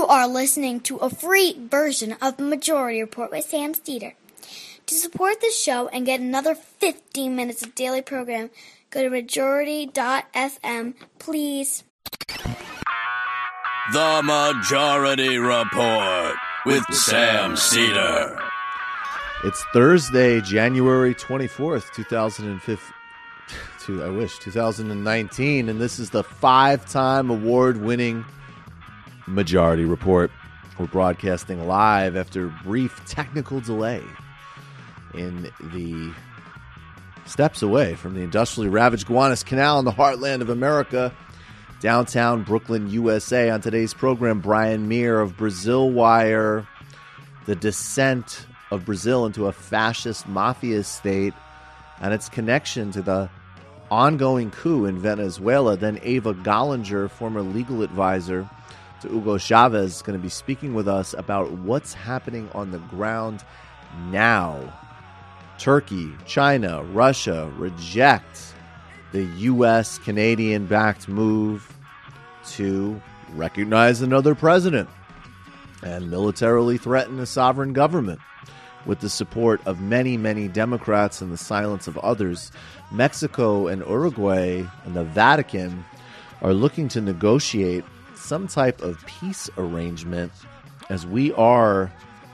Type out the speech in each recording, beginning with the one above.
are listening to a free version of Majority Report with Sam Steeder. To support the show and get another 15 minutes of daily program, go to majority.fm, please. The Majority Report with Sam Steeder. It's Thursday, January 24th, 2019, and this is the 5-time award-winning Majority Report. We're broadcasting live after a brief technical delay in the steps away from the industrially ravaged Gowanus Canal in the heartland of America, downtown Brooklyn, USA. On today's program, Brian Meir of Brazil Wire, the descent of Brazil into a fascist mafia state and its connection to the ongoing coup in Venezuela. Then Ava Gollinger, former legal advisor to Hugo Chavez, is going to be speaking with us about what's happening on the ground now. Turkey, China, Russia reject the U.S. Canadian-backed move to recognize another president and militarily threaten a sovereign government. With the support of many, many Democrats and the silence of others, Mexico and Uruguay and the Vatican are looking to negotiate some type of peace arrangement as we are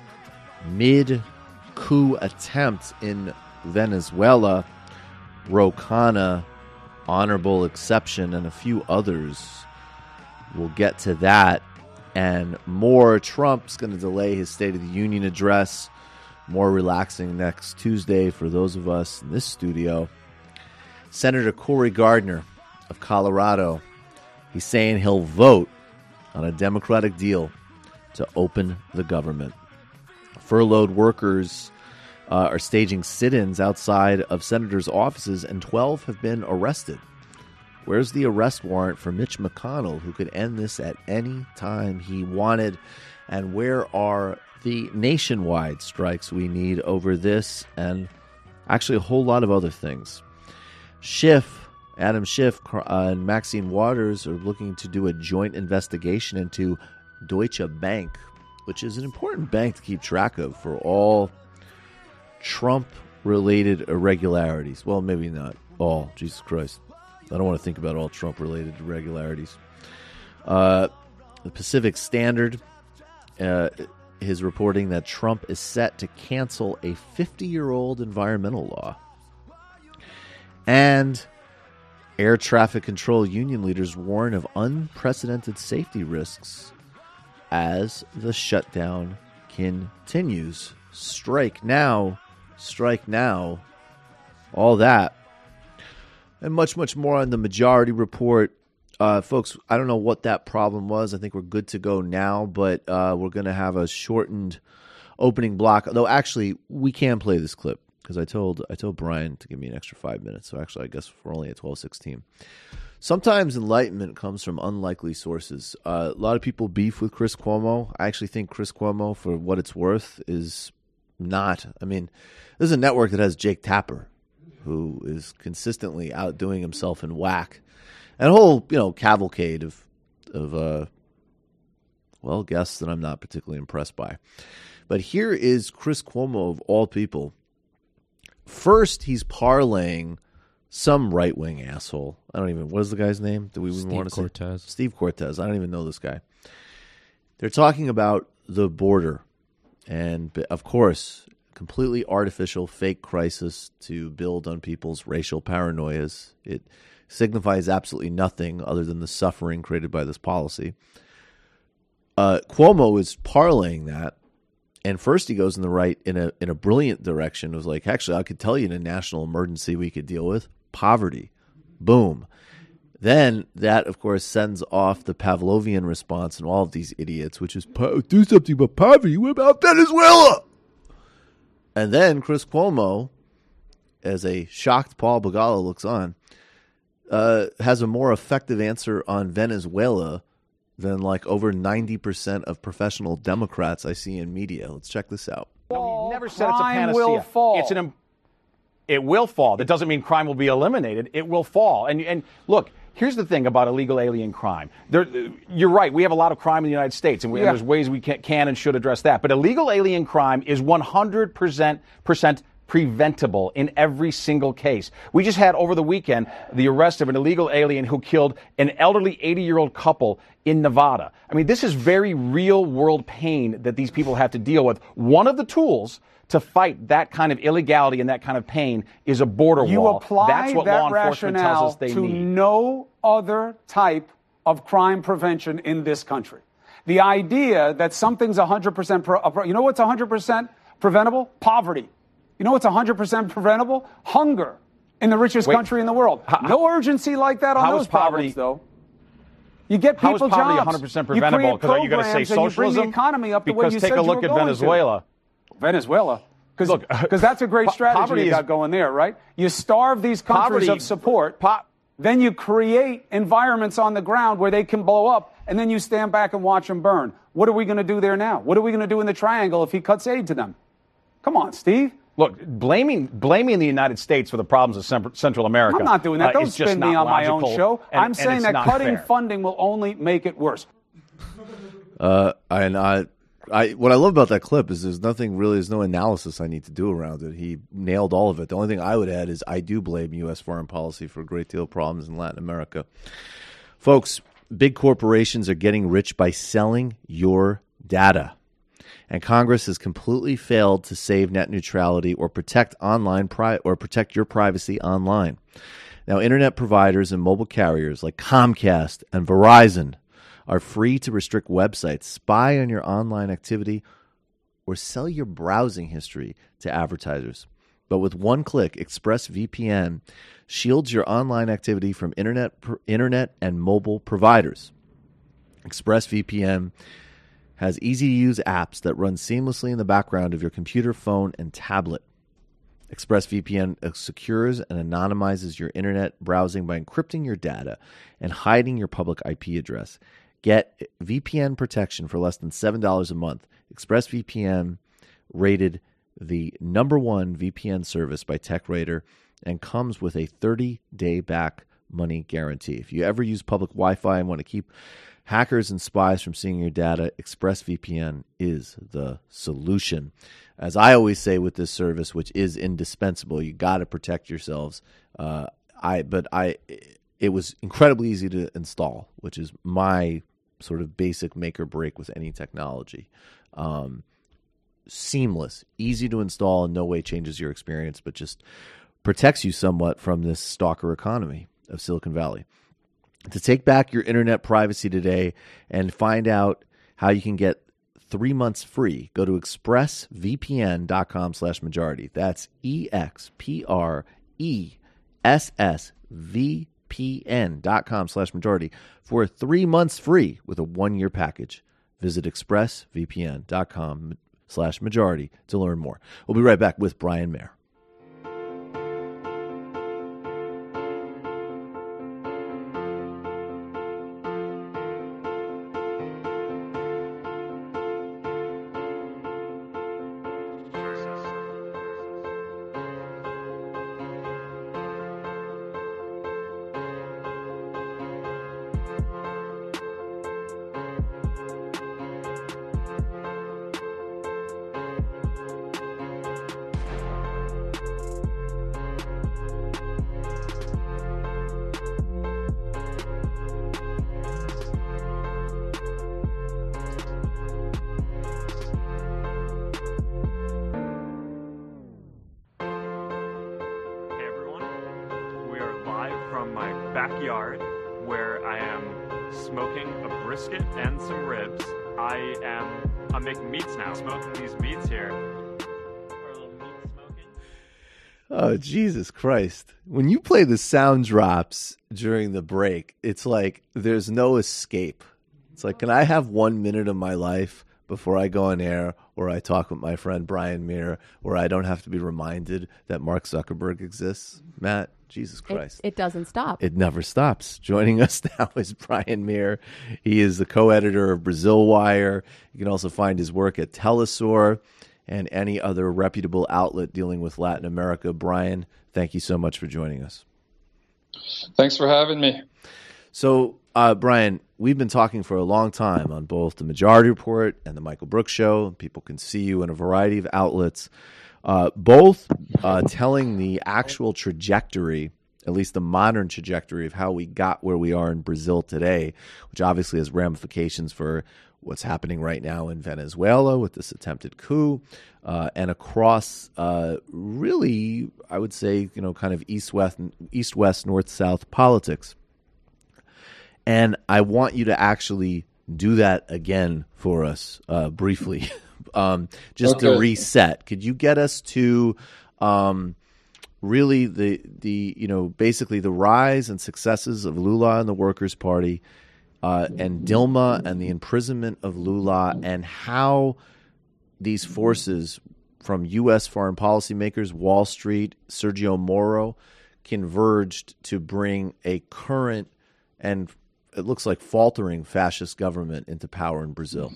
mid-coup attempt in Venezuela. Ro Khanna, honorable exception, and a few others. We'll get to that and more. Trump's going to delay his State of the Union address. More relaxing next Tuesday for those of us in this studio. Senator Cory Gardner of Colorado, he's saying he'll vote on a Democratic deal to open the government. Furloughed workers are staging sit-ins outside of senators' offices, and 12 have been arrested. Where's the arrest warrant for Mitch McConnell, who could end this at any time he wanted? And where are the nationwide strikes we need over this and actually a whole lot of other things? Adam Schiff and Maxine Waters are looking to do a joint investigation into Deutsche Bank, which is an important bank to keep track of for all Trump-related irregularities. Well, maybe not all. Jesus Christ. I don't want to think about all Trump-related irregularities. The Pacific Standard is reporting that Trump is set to cancel a 50-year-old environmental law. And air traffic control union leaders warn of unprecedented safety risks as the shutdown continues. Strike now, all that. And much, much more on the Majority Report. Folks, I don't know what that problem was. I think we're good to go now, but we're going to have a shortened opening block. Though, actually, we can play this clip because I told Brian to give me an extra 5 minutes. So, actually, I guess we're only at 12:16. Sometimes enlightenment comes from unlikely sources. A lot of people beef with Chris Cuomo. I actually think Chris Cuomo, for what it's worth, is not. I mean, this is a network that has Jake Tapper, who is consistently outdoing himself in whack. And a whole, cavalcade of guests that I'm not particularly impressed by. But here is Chris Cuomo, of all people. First, he's parlaying some right-wing asshole. what is the guy's name? Do we even want to say? Steve Cortez. I don't even know this guy. They're talking about the border. And, of course, completely artificial, fake crisis to build on people's racial paranoias. It signifies absolutely nothing other than the suffering created by this policy. Cuomo is parlaying that, and first he goes in a brilliant direction. It was like, actually, I could tell you in a national emergency we could deal with poverty. Boom. Then that, of course, sends off the Pavlovian response in all of these idiots, which is do something about poverty. What about Venezuela? And then Chris Cuomo, as a shocked Paul Begala looks on, has a more effective answer on Venezuela than like over 90% of professional Democrats I see in media. Let's check this out. No, he never said it's a panacea. Will fall. It will fall. That doesn't mean crime will be eliminated. It will fall. And look, Here's the thing about illegal alien crime. You're right. We have a lot of crime in the United States, and there's ways we can and should address that. But illegal alien crime is 100% preventable in every single case. We just had over the weekend the arrest of an illegal alien who killed an elderly 80-year-old couple in Nevada. I mean, this is very real-world pain that these people have to deal with. One of the tools to fight that kind of illegality and that kind of pain is a border wall. You apply That's what that law enforcement tells us they rationale need. to no other type of crime prevention in this country. The idea that something's 100% you know what's 100% preventable? Poverty. You know what's 100% preventable? Hunger in the richest country in the world. No urgency like that on those problems, though. You get people jobs. How is poverty 100% preventable? Because are you going to say socialism? You bring the economy up the way you said you were going to. Because take a look at Venezuela. Venezuela. Because that's a great strategy you got going there, right? You starve these countries of support. Then you create environments on the ground where they can blow up, and then you stand back and watch them burn. What are we going to do there now? What are we going to do in the triangle if he cuts aid to them? Come on, Steve. Look, blaming the United States for the problems of Central America. I'm not doing that. Don't spin me on my own show. I'm saying that cutting fair. funding will only make it worse. What I love about that clip is there's no analysis I need to do around it. He nailed all of it. The only thing I would add is I do blame U.S. foreign policy for a great deal of problems in Latin America. Folks, big corporations are getting rich by selling your data. And Congress has completely failed to save net neutrality or protect protect your privacy online. Now, internet providers and mobile carriers like Comcast and Verizon are free to restrict websites, spy on your online activity, or sell your browsing history to advertisers. But with one click, ExpressVPN shields your online activity from internet and mobile providers. ExpressVPN has easy-to-use apps that run seamlessly in the background of your computer, phone, and tablet. ExpressVPN secures and anonymizes your internet browsing by encrypting your data and hiding your public IP address. Get VPN protection for less than $7 a month. ExpressVPN rated the #1 VPN service by TechRadar and comes with a 30-day back money guarantee. If you ever use public Wi-Fi and want to keep hackers and spies from seeing your data, ExpressVPN is the solution. As I always say with this service, which is indispensable, you got to protect yourselves. It was incredibly easy to install, which is my sort of basic make or break with any technology. Seamless, easy to install, and no way changes your experience, but just protects you somewhat from this stalker economy of Silicon Valley. To take back your internet privacy today and find out how you can get 3 months free, go to expressvpn.com/majority. That's expressvpn.com/majority for 3 months free with a 1-year package. Visit expressvpn.com/majority to learn more. We'll be right back with Brian Mayer. Backyard where I am smoking a brisket and some ribs. I'm making meats now. Smoking these meats here. For a little meat smoking. Oh, Jesus Christ. When you play the sound drops during the break, it's like there's no escape. It's like, can I have 1 minute of my life before I go on air or I talk with my friend Brian Mayer, where I don't have to be reminded that Mark Zuckerberg exists? Matt, Jesus Christ. It doesn't stop. It never stops. Joining us now is Brian Mayer. He is the co-editor of Brazil Wire. You can also find his work at Telesur and any other reputable outlet dealing with Latin America. Brian, thank you so much for joining us. Thanks for having me. So, Brian, we've been talking for a long time on both the Majority Report and the Michael Brooks Show. People can see you in a variety of outlets, both telling the actual trajectory, at least the modern trajectory of how we got where we are in Brazil today, which obviously has ramifications for what's happening right now in Venezuela with this attempted coup, and across really, I would say, kind of east-west, north-south politics. And I want you to actually do that again for us briefly, just to reset. Could you get us to really the basically the rise and successes of Lula and the Workers' Party, and Dilma and the imprisonment of Lula, and how these forces from U.S. foreign policymakers, Wall Street, Sergio Moro, converged to bring a current and it looks like faltering fascist government into power in Brazil?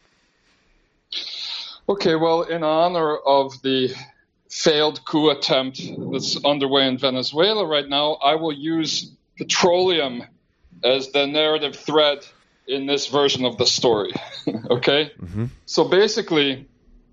Okay, well, in honor of the failed coup attempt that's underway in Venezuela right now, I will use petroleum as the narrative thread in this version of the story. Okay? Mm-hmm. So basically,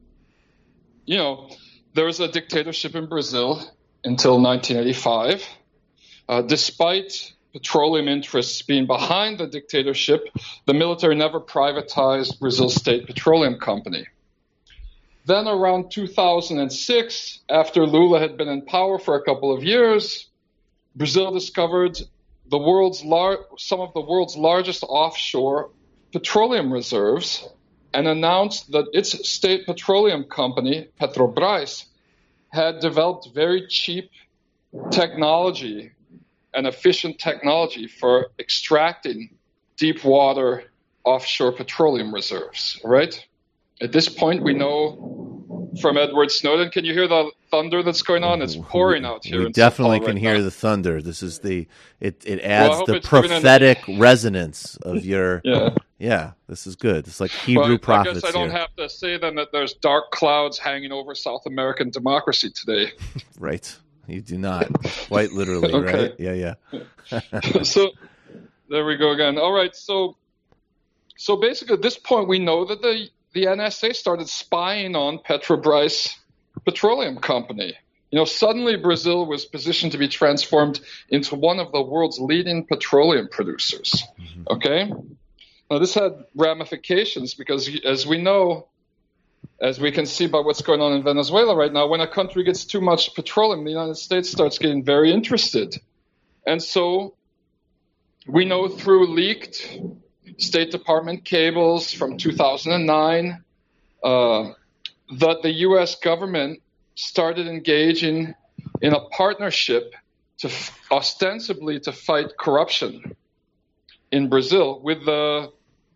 there was a dictatorship in Brazil until 1985. Despite petroleum interests being behind the dictatorship, the military never privatized Brazil's state petroleum company. Then around 2006, after Lula had been in power for a couple of years, Brazil discovered some of the world's largest offshore petroleum reserves and announced that its state petroleum company, Petrobras, had developed very cheap technology and efficient technology for extracting deep water offshore petroleum reserves, right? At this point, we know from Edward Snowden. Can you hear the thunder that's going on? It's pouring out here. We definitely can hear the thunder. This is it adds the prophetic resonance of your. Yeah, this is good. It's like Hebrew prophets. I guess I don't have to say then that there's dark clouds hanging over South American democracy today. Right. You do not. Quite literally, okay. Right? Yeah. So there we go again. All right. So basically at this point we know that the NSA started spying on Petrobras Petroleum Company. Suddenly Brazil was positioned to be transformed into one of the world's leading petroleum producers. Mm-hmm. Okay? Now this had ramifications because as we know, as we can see by what's going on in Venezuela right now, when a country gets too much petroleum, the United States starts getting very interested. And so we know through leaked State Department cables from 2009 that the U.S. government started engaging in a partnership ostensibly to fight corruption in Brazil with a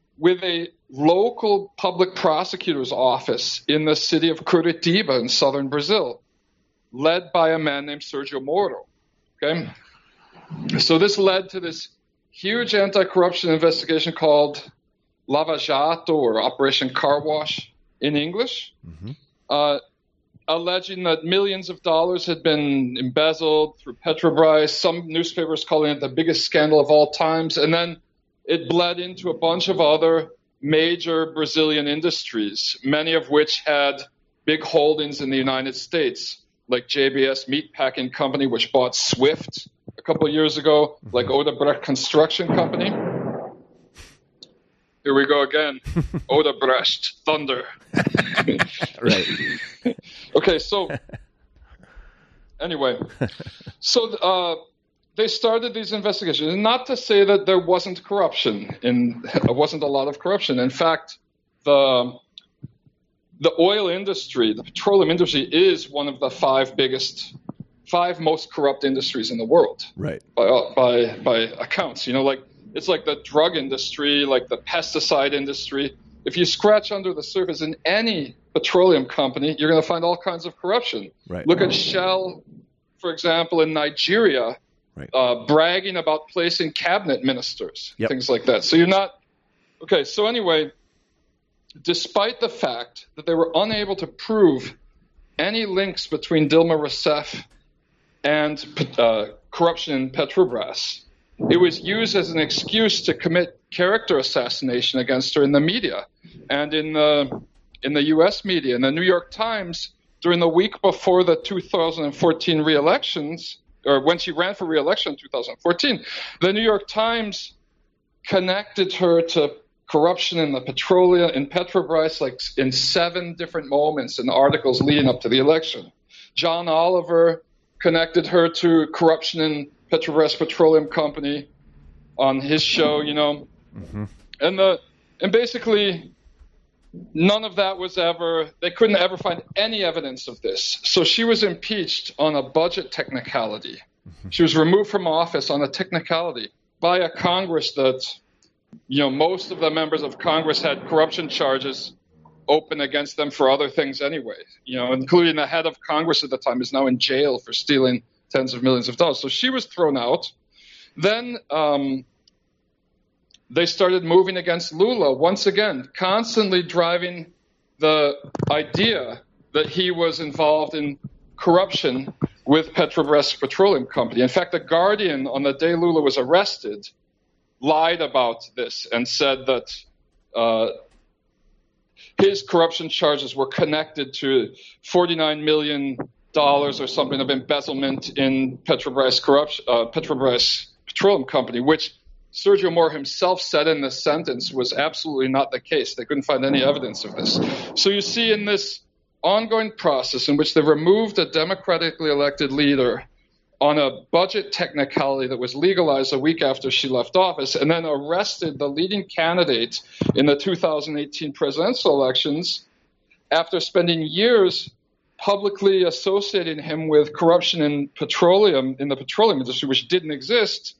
local public prosecutor's office in the city of Curitiba in southern Brazil, led by a man named Sergio Moro. Okay, so this led to this huge anti-corruption investigation called Lava Jato, or Operation Car Wash in English, alleging that millions of dollars had been embezzled through Petrobras, some newspapers calling it the biggest scandal of all times, and then it bled into a bunch of other major Brazilian industries, many of which had big holdings in the United States, like JBS Meatpacking Company, which bought Swift a couple of years ago, like Odebrecht Construction Company. Here we go again. Odebrecht, thunder. Right. Okay, so anyway, so they started these investigations. And not to say that there wasn't corruption, wasn't a lot of corruption. In fact, the oil industry, the petroleum industry, is one of the five most corrupt industries in the world. Right. By accounts. It's like the drug industry, like the pesticide industry. If you scratch under the surface in any petroleum company, you're going to find all kinds of corruption. Right. Look at Shell, for example, in Nigeria, right. Bragging about placing cabinet ministers, yep. things like that. So you're not – okay, so anyway, despite the fact that they were unable to prove any links between Dilma Rousseff and corruption in Petrobras, it was used as an excuse to commit character assassination against her in the media and in the U.S. media. In the New York Times, during the week before the 2014 re-elections, or when she ran for re-election in 2014, the New York Times connected her to corruption in Petrobras, like in 7 different moments in articles leading up to the election. John Oliver connected her to corruption in Petrobras Petroleum Company on his show, Mm-hmm. And basically none of that was they couldn't ever find any evidence of this. So she was impeached on a budget technicality. Mm-hmm. She was removed from office on a technicality by a Congress that, most of the members of Congress had corruption charges open against them for other things anyway, including the head of Congress at the time is now in jail for stealing tens of millions of dollars. So she was thrown out. Then they started moving against Lula once again, constantly driving the idea that he was involved in corruption with Petrobras Petroleum Company. In fact, The Guardian, on the day Lula was arrested, lied about this and said that his corruption charges were connected to $49 million or something of embezzlement in Petrobras Petroleum Company, which Sergio Moro himself said in the sentence was absolutely not the case. They couldn't find any evidence of this. So you see in this ongoing process in which they removed a democratically elected leader on a budget technicality that was legalized a week after she left office, and then arrested the leading candidate in the 2018 presidential elections after spending years publicly associating him with corruption in the petroleum industry, which didn't exist.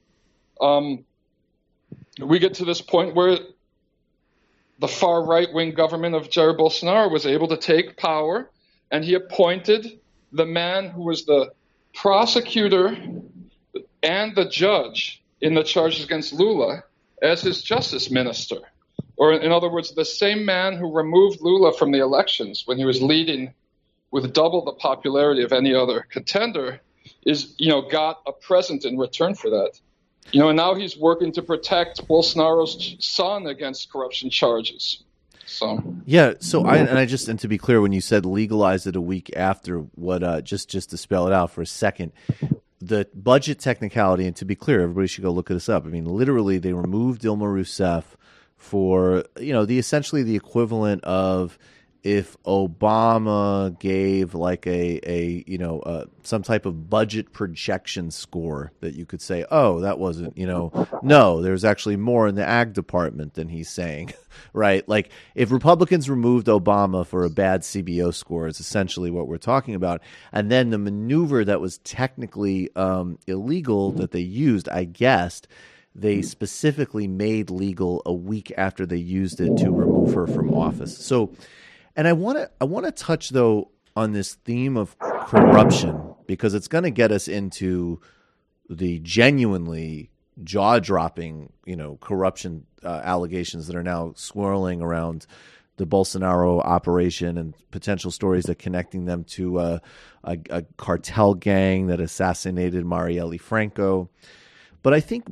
We get to this point where the far right-wing government of Jair Bolsonaro was able to take power, and he appointed the man who was the prosecutor and the judge in the charges against Lula as his justice minister. Or in other words, the same man who removed Lula from the elections when he was leading with double the popularity of any other contender got a present in return for that. And now he's working to protect Bolsonaro's son against corruption charges. So yeah, and to be clear, when you said legalize it a week after, what just to spell it out for a second, the budget technicality, and to be clear, everybody should go look this up. I mean, literally, they removed Dilma Rousseff for essentially the equivalent of if Obama gave like some type of budget projection score that you could say, oh, that wasn't, no, there's actually more in the ag department than he's saying, right? Like if Republicans removed Obama for a bad CBO score is essentially what we're talking about. And then the maneuver that was technically illegal that they used, I guessed, they specifically made legal a week after they used it to remove her from office. So, and I want to touch though on this theme of corruption because it's going to get us into the genuinely jaw-dropping, corruption allegations that are now swirling around the Bolsonaro operation and potential stories that connecting them to a cartel gang that assassinated Marielle Franco. But I think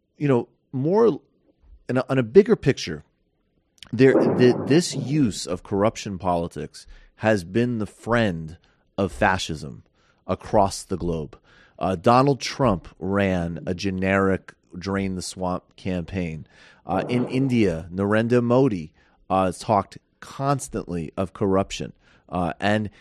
more on a bigger picture. This use of corruption politics has been the friend of fascism across the globe. Donald Trump ran a generic drain the swamp campaign. In India, Narendra Modi talked constantly of corruption. And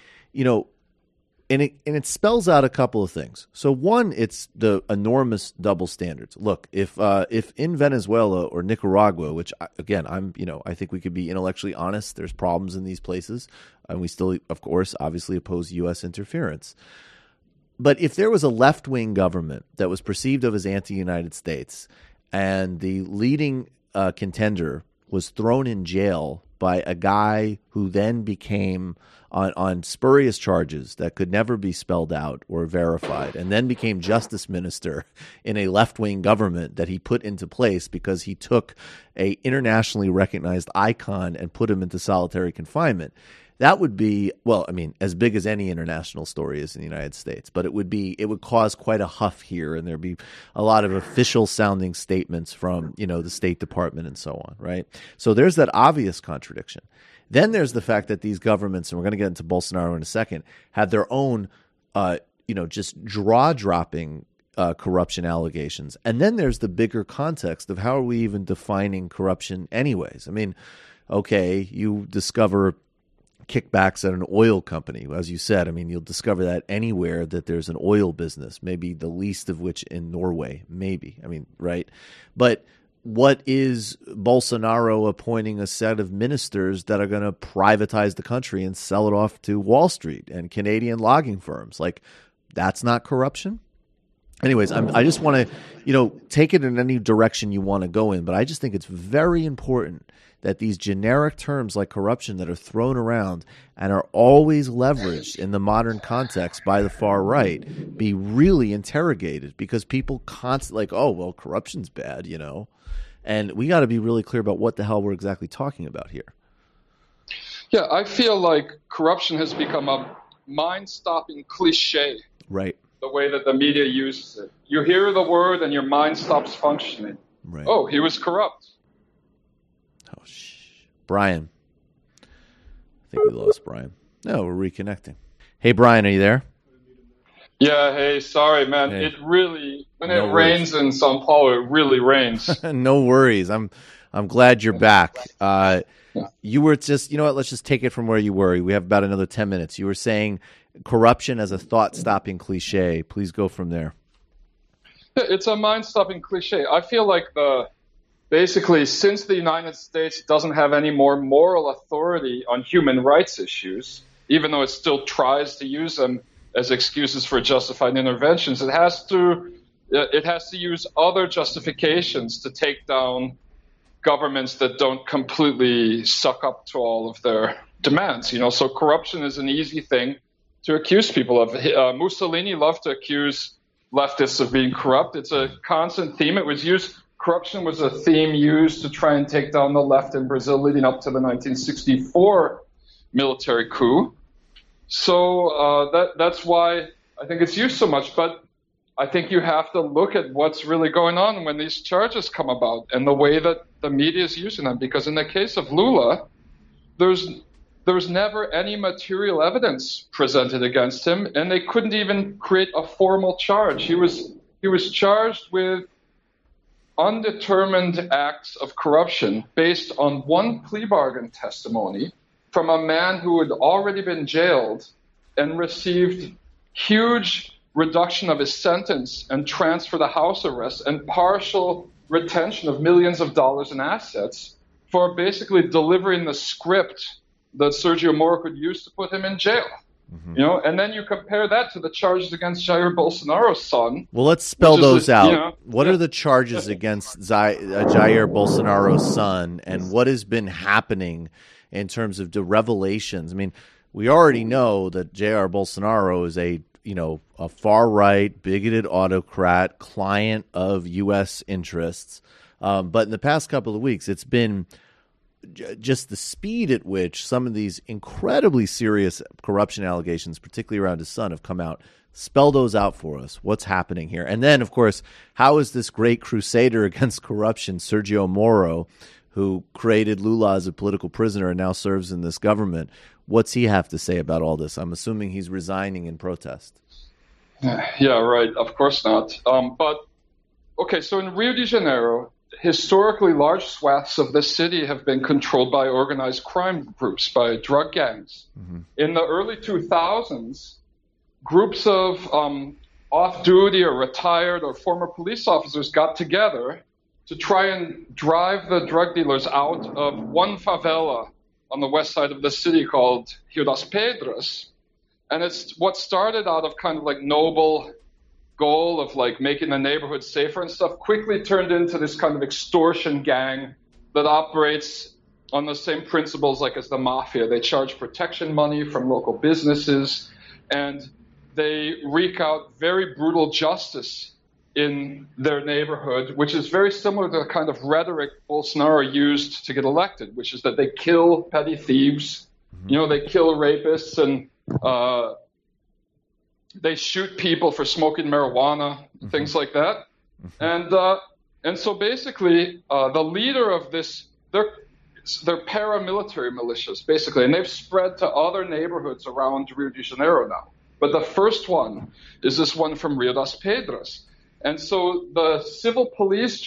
it spells out a couple of things. So one, it's the enormous double standards. Look, if in Venezuela or Nicaragua, which again, I think we could be intellectually honest, there's problems in these places, and we still, of course, obviously oppose U.S. interference. But if there was a left-wing government that was perceived of as anti-United States, and the leading contender was thrown in jail by a guy who then became on spurious charges that could never be spelled out or verified, and then became justice minister in a left-wing government that he put into place because he took a internationally recognized icon and put him into solitary confinement. That would be, well, I mean, as big as any international story is in the United States, but it would cause quite a huff here, and there'd be a lot of official sounding statements from, the State Department and so on, right? So there's that obvious contradiction. Then there's the fact that these governments, and we're going to get into Bolsonaro in a second, have their own, just jaw-dropping corruption allegations. And then there's the bigger context of how are we even defining corruption anyways? I mean, okay, you discover kickbacks at an oil company. As you said, I mean, you'll discover that anywhere that there's an oil business, maybe the least of which in Norway, maybe. I mean, right? But what is Bolsonaro appointing a set of ministers that are going to privatize the country and sell it off to Wall Street and Canadian logging firms? Like, that's not corruption? Anyways, I just want to, take it in any direction you want to go in, but I just think it's very important that these generic terms like corruption that are thrown around and are always leveraged in the modern context by the far right be really interrogated, because people constantly like, oh, well, corruption's bad, and we got to be really clear about what the hell we're exactly talking about here. Yeah, I feel like corruption has become a mind-stopping cliche. Right. The way that the media uses it. You hear the word and your mind stops functioning. Right. Oh, he was corrupt. Oh, Brian. I think we lost Brian. No, we're reconnecting. Hey, Brian, are you there? Yeah, hey, sorry, man. Hey. It really, when it rains in Sao Paulo, it really rains. No worries. I'm glad you're back. You were just, let's just take it from where you were. We have about another 10 minutes. You were saying corruption as a thought-stopping cliche. Please go from there. It's a mind-stopping cliche. I feel like basically, since the United States doesn't have any more moral authority on human rights issues, even though it still tries to use them as excuses for justified interventions, it has to use other justifications to take down governments that don't completely suck up to all of their demands. So corruption is an easy thing to accuse people of. Mussolini loved to accuse leftists of being corrupt. It's a constant theme. Corruption was a theme used to try and take down the left in Brazil leading up to the 1964 military coup. So that's why I think it's used so much. But I think you have to look at what's really going on when these charges come about and the way that the media is using them. Because in the case of Lula, there was never any material evidence presented against him, and they couldn't even create a formal charge. He was charged with undetermined acts of corruption based on one plea bargain testimony from a man who had already been jailed and received huge reduction of his sentence and transfer to house arrest and partial retention of millions of dollars in assets for basically delivering the script that Sergio Moro could use to put him in jail. Mm-hmm. And then you compare that to the charges against Jair Bolsonaro's son. Well, let's spell those out. What are the charges against Jair Bolsonaro's son, and what has been happening in terms of the revelations? I mean, we already know that Jair Bolsonaro is a far-right, bigoted autocrat, client of U.S. interests. But in the past couple of weeks, it's been just the speed at which some of these incredibly serious corruption allegations, particularly around his son, have come out. Spell those out for us. What's happening here? And then, of course, how is this great crusader against corruption, Sergio Moro, who created Lula as a political prisoner and now serves in this government, what's he have to say about all this? I'm assuming he's resigning in protest. Yeah, right. Of course not. But, okay, so in Rio de Janeiro, historically large swaths of the city have been controlled by organized crime groups, by drug gangs. Mm-hmm. In the early 2000s, groups of off-duty or retired or former police officers got together to try and drive the drug dealers out of one favela on the west side of the city called Rio das Pedras. And it's what started out of kind of like noble goal of like making the neighborhood safer and stuff quickly turned into this kind of extortion gang that operates on the same principles like as the mafia. They charge protection money from local businesses, and they wreak out very brutal justice in their neighborhood, which is very similar to the kind of rhetoric Bolsonaro used to get elected, which is that they kill petty thieves They kill rapists and they shoot people for smoking marijuana, things like that. And so basically, the leader of this, they're paramilitary militias, basically, and they've spread to other neighborhoods around Rio de Janeiro now. But the first one is this one from Rio das Pedras. And so the civil police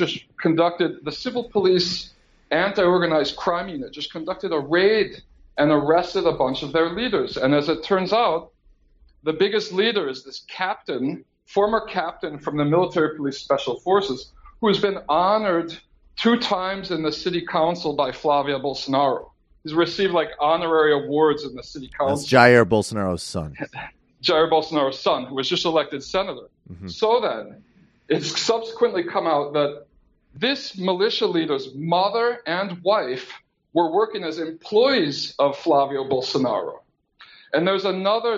anti-organized crime unit just conducted a raid and arrested a bunch of their leaders. And as it turns out, the biggest leader is this former captain from the military police special forces, who has been honored 2 times in the city council by Flavia Bolsonaro. He's received honorary awards in the city council. That's Jair Bolsonaro's son. Jair Bolsonaro's son, who was just elected senator. So then, it's subsequently come out that this militia leader's mother and wife were working as employees of Flavio Bolsonaro. And there's another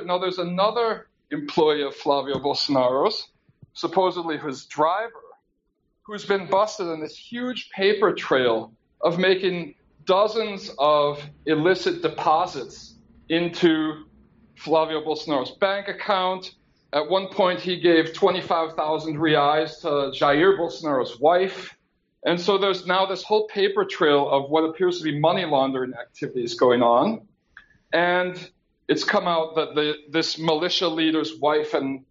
employee of Flavio Bolsonaro's, supposedly his driver, who's been busted in this huge paper trail of making dozens of illicit deposits into Flavio Bolsonaro's bank account. At one point, he gave 25,000 reais to Jair Bolsonaro's wife. And so there's now this whole paper trail of what appears to be money laundering activities going on. And it's come out that this militia leader's wife and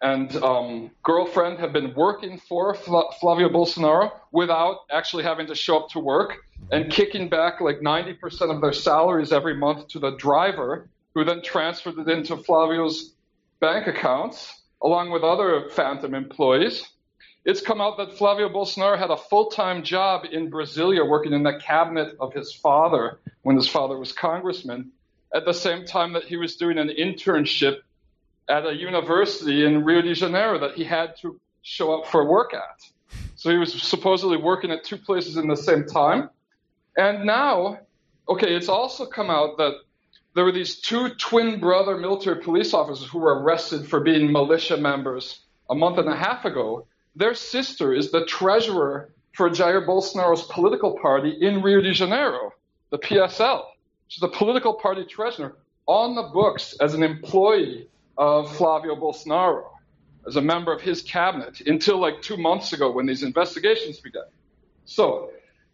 girlfriend have been working for Flavio Bolsonaro without actually having to show up to work and kicking back 90% of their salaries every month to the driver, who then transferred it into Flavio's bank accounts, along with other phantom employees. It's come out that Flavio Bolsonaro had a full-time job in Brasilia working in the cabinet of his father when his father was congressman, at the same time that he was doing an internship at a university in Rio de Janeiro that he had to show up for work at. So he was supposedly working at 2 places in the same time. And now, it's also come out that there were these 2 twin brother military police officers who were arrested for being militia members a month and a half ago. Their sister is the treasurer for Jair Bolsonaro's political party in Rio de Janeiro, the PSL. She's the political party treasurer on the books as an employee of Flavio Bolsonaro, as a member of his cabinet, until 2 months ago when these investigations began. So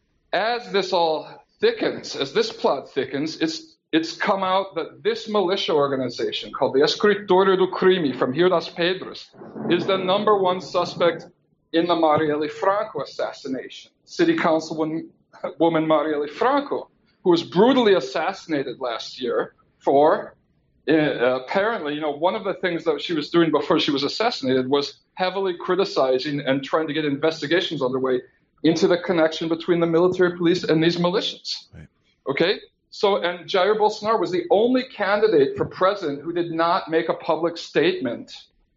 as this all thickens, as this plot thickens, it's come out that this militia organization called the Escritório do Crime from Rio das Pedras is the #1 suspect in the Marielle Franco assassination. City Councilwoman Marielle Franco, who was brutally assassinated last year for apparently, one of the things that she was doing before she was assassinated was heavily criticizing and trying to get investigations underway into the connection between the military police and these militias. Right. Okay? So, and Jair Bolsonaro was the only candidate for president who did not make a public statement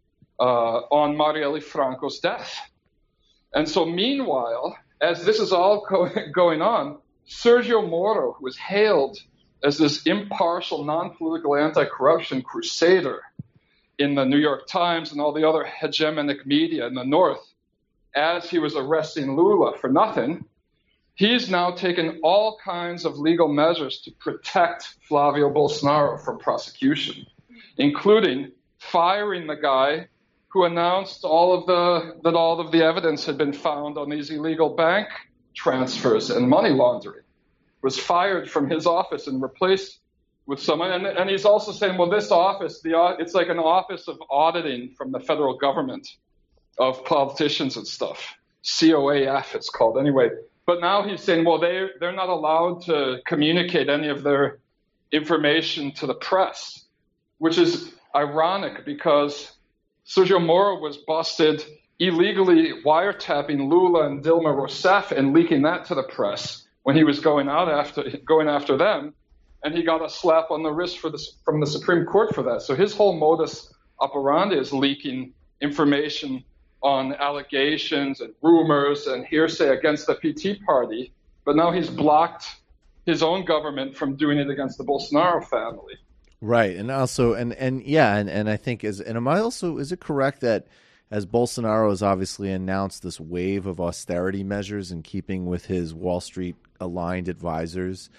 on Marielle Franco's death. And so meanwhile, as this is all going on, Sergio Moro, who was hailed as this impartial, non-political anti-corruption crusader in the New York Times and all the other hegemonic media in the North, as he was arresting Lula for nothing, he's now taken all kinds of legal measures to protect Flavio Bolsonaro from prosecution, including firing the guy who announced that all of the evidence had been found on these illegal bank transfers and money laundering, was fired from his office and replaced with someone. And he's also saying, well, this office, it's like an office of auditing from the federal government of politicians and stuff. COAF it's called anyway. But now he's saying, well, they're not allowed to communicate any of their information to the press, which is ironic because Sergio Moro was busted illegally wiretapping Lula and Dilma Rousseff and leaking that to the press when he was going after them, and he got a slap on the wrist from the Supreme Court for that. So his whole modus operandi is leaking information on allegations and rumors and hearsay against the PT party, but now he's blocked his own government from doing it against the Bolsonaro family. Right, and also, and I think is it correct that as Bolsonaro has obviously announced this wave of austerity measures in keeping with his Wall Street aligned advisors,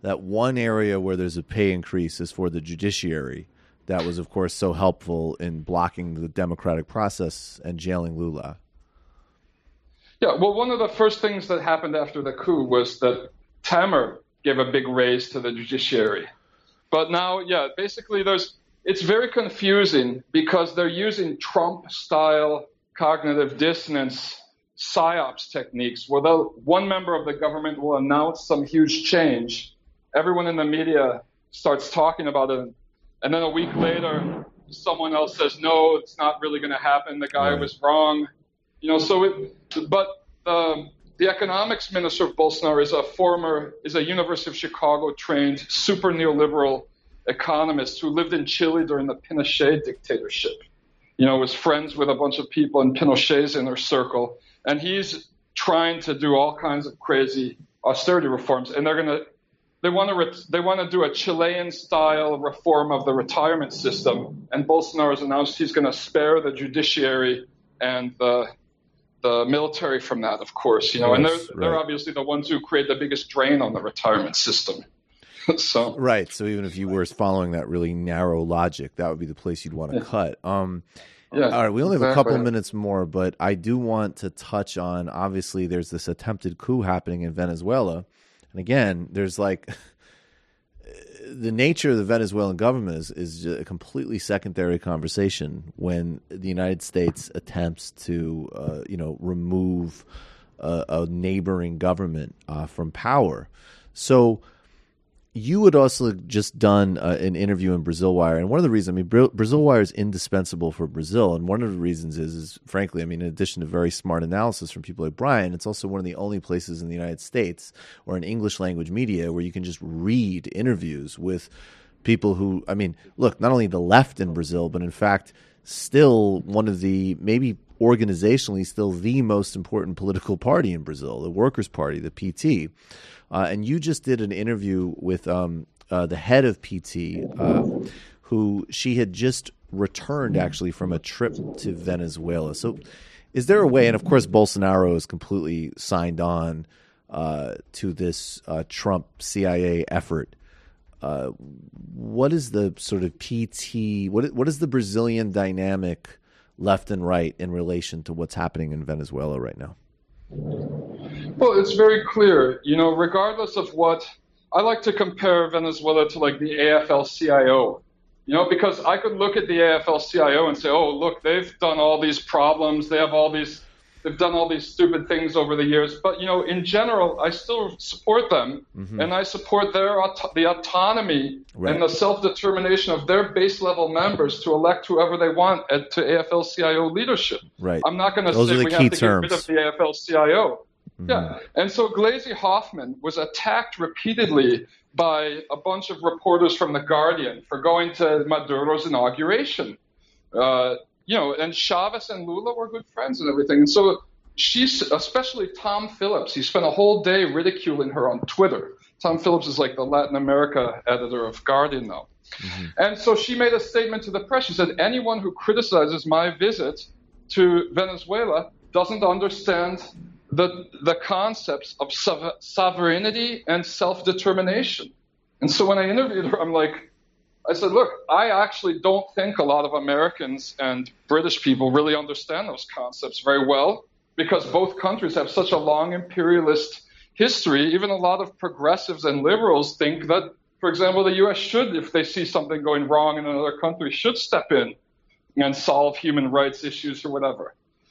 that one area where there's a pay increase is for the judiciary. That was, of course, so helpful in blocking the democratic process and jailing Lula. Yeah, well, one of the first things that happened after the coup was that Temer gave a big raise to the judiciary. But now, yeah, basically it's very confusing because they're using Trump-style cognitive dissonance psyops techniques where one member of the government will announce some huge change. Everyone in the media starts talking about it. And then a week later, someone else says, no, it's not really going to happen. The guy was wrong. But the economics minister of Bolsonaro is a University of Chicago trained super neoliberal economist who lived in Chile during the Pinochet dictatorship. Was friends with a bunch of people in Pinochet's inner circle. And he's trying to do all kinds of crazy austerity reforms. And they want to do a Chilean-style reform of the retirement system. And Bolsonaro's announced he's going to spare the judiciary and the military from that, of course. And they're obviously the ones who create the biggest drain on the retirement system. So even if you were following that really narrow logic, that would be the place you'd want to cut. All right, we only have a couple of minutes more, but I do want to touch on, obviously, there's this attempted coup happening in Venezuela. And again, there's the nature of the Venezuelan government is a completely secondary conversation when the United States attempts to, remove a neighboring government from power. So you had also just done an interview in Brazil Wire, and one of the reasons, Brazil Wire is indispensable for Brazil, and one of the reasons is frankly, in addition to very smart analysis from people like Brian, it's also one of the only places in the United States or in English language media where you can just read interviews with people who, look, not only the left in Brazil, but in fact, still one of the, maybe organizationally, still the most important political party in Brazil, the Workers' Party, the PT. And you just did an interview with the head of PT, who she had just returned actually from a trip to Venezuela. So is there a way, and of course Bolsonaro is completely signed on to this Trump CIA effort. What is the sort of PT, what is the Brazilian dynamic left and right in relation to what's happening in Venezuela right now? Well, it's very clear, regardless of what, I like to compare Venezuela to like the AFL-CIO, because I could look at the AFL-CIO and say, oh, look, they've done all these problems, they've done all these stupid things over the years. But, in general, I still support them, and I support the autonomy and the self-determination of their base-level members to elect whoever they want to AFL-CIO leadership. Right. I'm not going to say we have to get rid of the AFL-CIO. Yeah. And so Gleisi Hoffmann was attacked repeatedly by a bunch of reporters from The Guardian for going to Maduro's inauguration. And Chavez and Lula were good friends and everything. And so especially Tom Phillips, he spent a whole day ridiculing her on Twitter. Tom Phillips is like the Latin America editor of Guardian now. And so she made a statement to the press. She said, anyone who criticizes my visit to Venezuela doesn't understand the concepts of sovereignty and self-determination. And so when I interviewed her, I said, look, I actually don't think a lot of Americans and British people really understand those concepts very well because both countries have such a long imperialist history. Even a lot of progressives and liberals think that, for example, the U.S. should, if they see something going wrong in another country, should step in and solve human rights issues or whatever.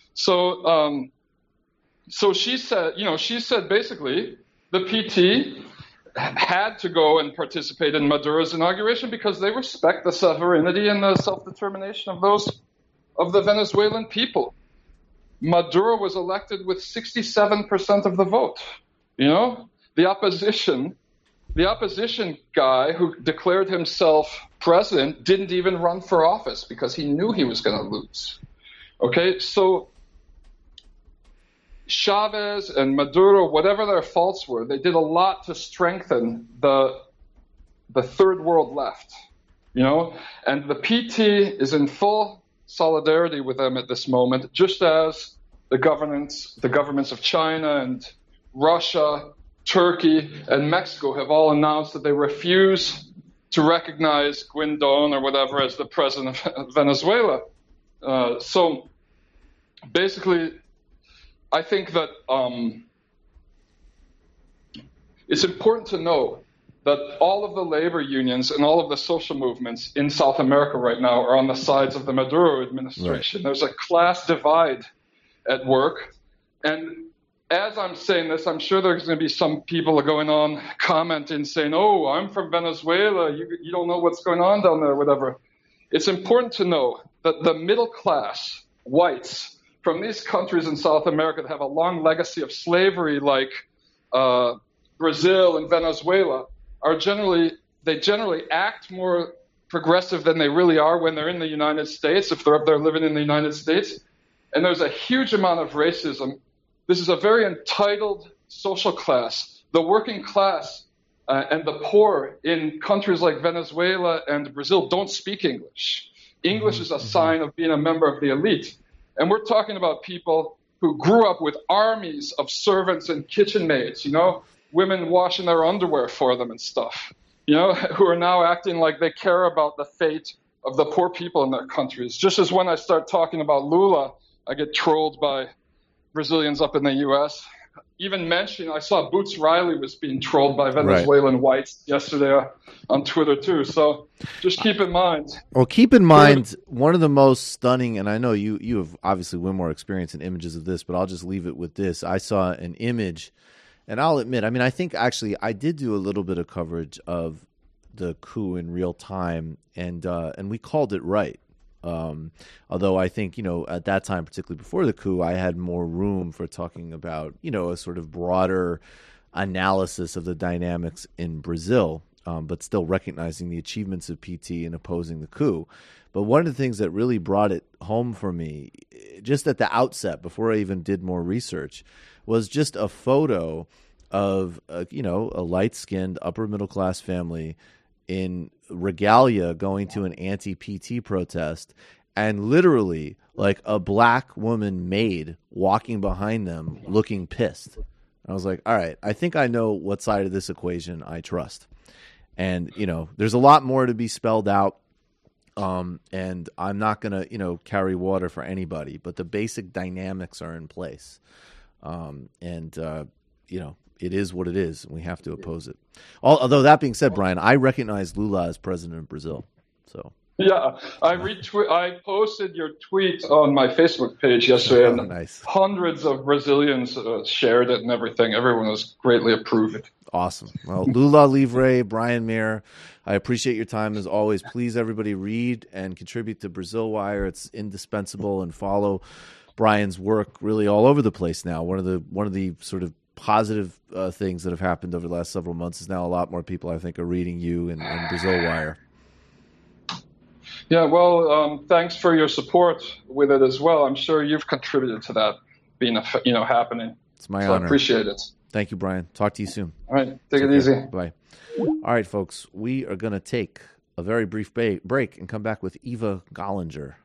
So she said basically the PT had to go and participate in Maduro's inauguration because they respect the sovereignty and the self-determination of the Venezuelan people. Maduro was elected with 67% of the vote. The opposition guy who declared himself president didn't even run for office because he knew he was going to lose. Okay, so Chavez and Maduro, whatever their faults were, they did a lot to strengthen the third world left, and the PT is in full solidarity with them at this moment, just as the governments of China and Russia Turkey, and Mexico have all announced that they refuse to recognize Guaidó or whatever as the president of Venezuela. So basically, I think that it's important to know that all of the labor unions and all of the social movements in South America right now are on the sides of the Maduro administration. Right. There's a class divide at work. And as I'm saying this, I'm sure there's going to be some people going on commenting saying, oh, I'm from Venezuela. You don't know what's going on down there, whatever. It's important to know that the middle class, whites, from these countries in South America that have a long legacy of slavery like Brazil and Venezuela, generally act more progressive than they really are when they're in the United States, if they're up there living in the United States. And there's a huge amount of racism. This is a very entitled social class. The working class and the poor in countries like Venezuela and Brazil don't speak English. English is a sign of being a member of the elite. And we're talking about people who grew up with armies of servants and kitchen maids, women washing their underwear for them and stuff, who are now acting like they care about the fate of the poor people in their countries. Just as when I start talking about Lula, I get trolled by Brazilians up in the U.S. Even mentioning, I saw Boots Riley was being trolled by Venezuelan whites yesterday on Twitter too. So just keep in mind. Well, keep in mind, one of the most stunning, and I know you have obviously way more experience in images of this, but I'll just leave it with this. I saw an image. And I'll admit, I think actually I did do a little bit of coverage of the coup in real time, and we called it right. Although I think, at that time, particularly before the coup, I had more room for talking about, a sort of broader analysis of the dynamics in Brazil, but still recognizing the achievements of PT in opposing the coup. But one of the things that really brought it home for me, just at the outset, before I even did more research, was just a photo of, a light-skinned, upper-middle-class family in regalia going to an anti-PT protest, and literally, like, a black woman maid walking behind them looking pissed. I was like, all right, I think I know what side of this equation I trust. And, there's a lot more to be spelled out. And I'm not going to, carry water for anybody, but the basic dynamics are in place. It is what it is, and we have to oppose it. Although that being said, Brian, I recognize Lula as president of Brazil. So yeah, I posted your tweet on my Facebook page yesterday, and nice. Hundreds of Brazilians shared it and everything. Everyone was greatly approved it. Awesome. Well, Lula Livre, Brian Mier, I appreciate your time as always. Please, everybody, read and contribute to Brazil Wire. It's indispensable, and follow Brian's work really all over the place now. One of the sort of positive things that have happened over the last several months is now a lot more people, I think, are reading you and Brazil Wire. Yeah, well, thanks for your support with it as well. I'm sure you've contributed to that being happening. It's my honor. I appreciate it. Thank you, Brian. Talk to you soon. All right, take it easy. Bye. All right, folks, we are going to take a very brief break and come back with Eva Gollinger.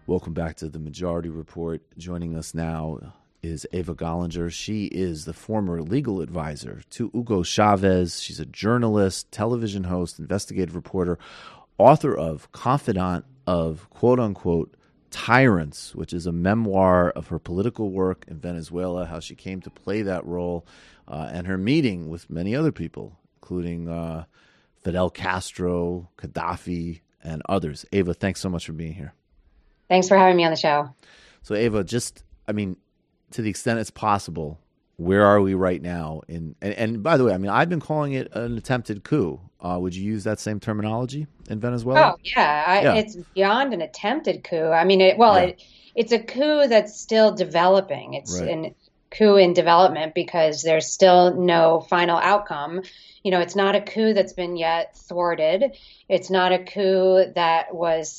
Welcome back to the Majority Report. Joining us now is Eva Gollinger. She is the former legal advisor to Hugo Chavez. She's a journalist, television host, investigative reporter, author of Confidant of quote-unquote Tyrants, which is a memoir of her political work in Venezuela, how she came to play that role, and her meeting with many other people, including Fidel Castro, Gaddafi, and others. Eva, thanks so much for being here. Thanks for having me on the show. So, Eva, to the extent it's possible, where are we right now? And by the way, I've been calling it an attempted coup. Would you use that same terminology in Venezuela? Oh, yeah. It's beyond an attempted coup. It's a coup that's still developing. It's a coup in development because there's still no final outcome. It's not a coup that's been yet thwarted. It's not a coup that was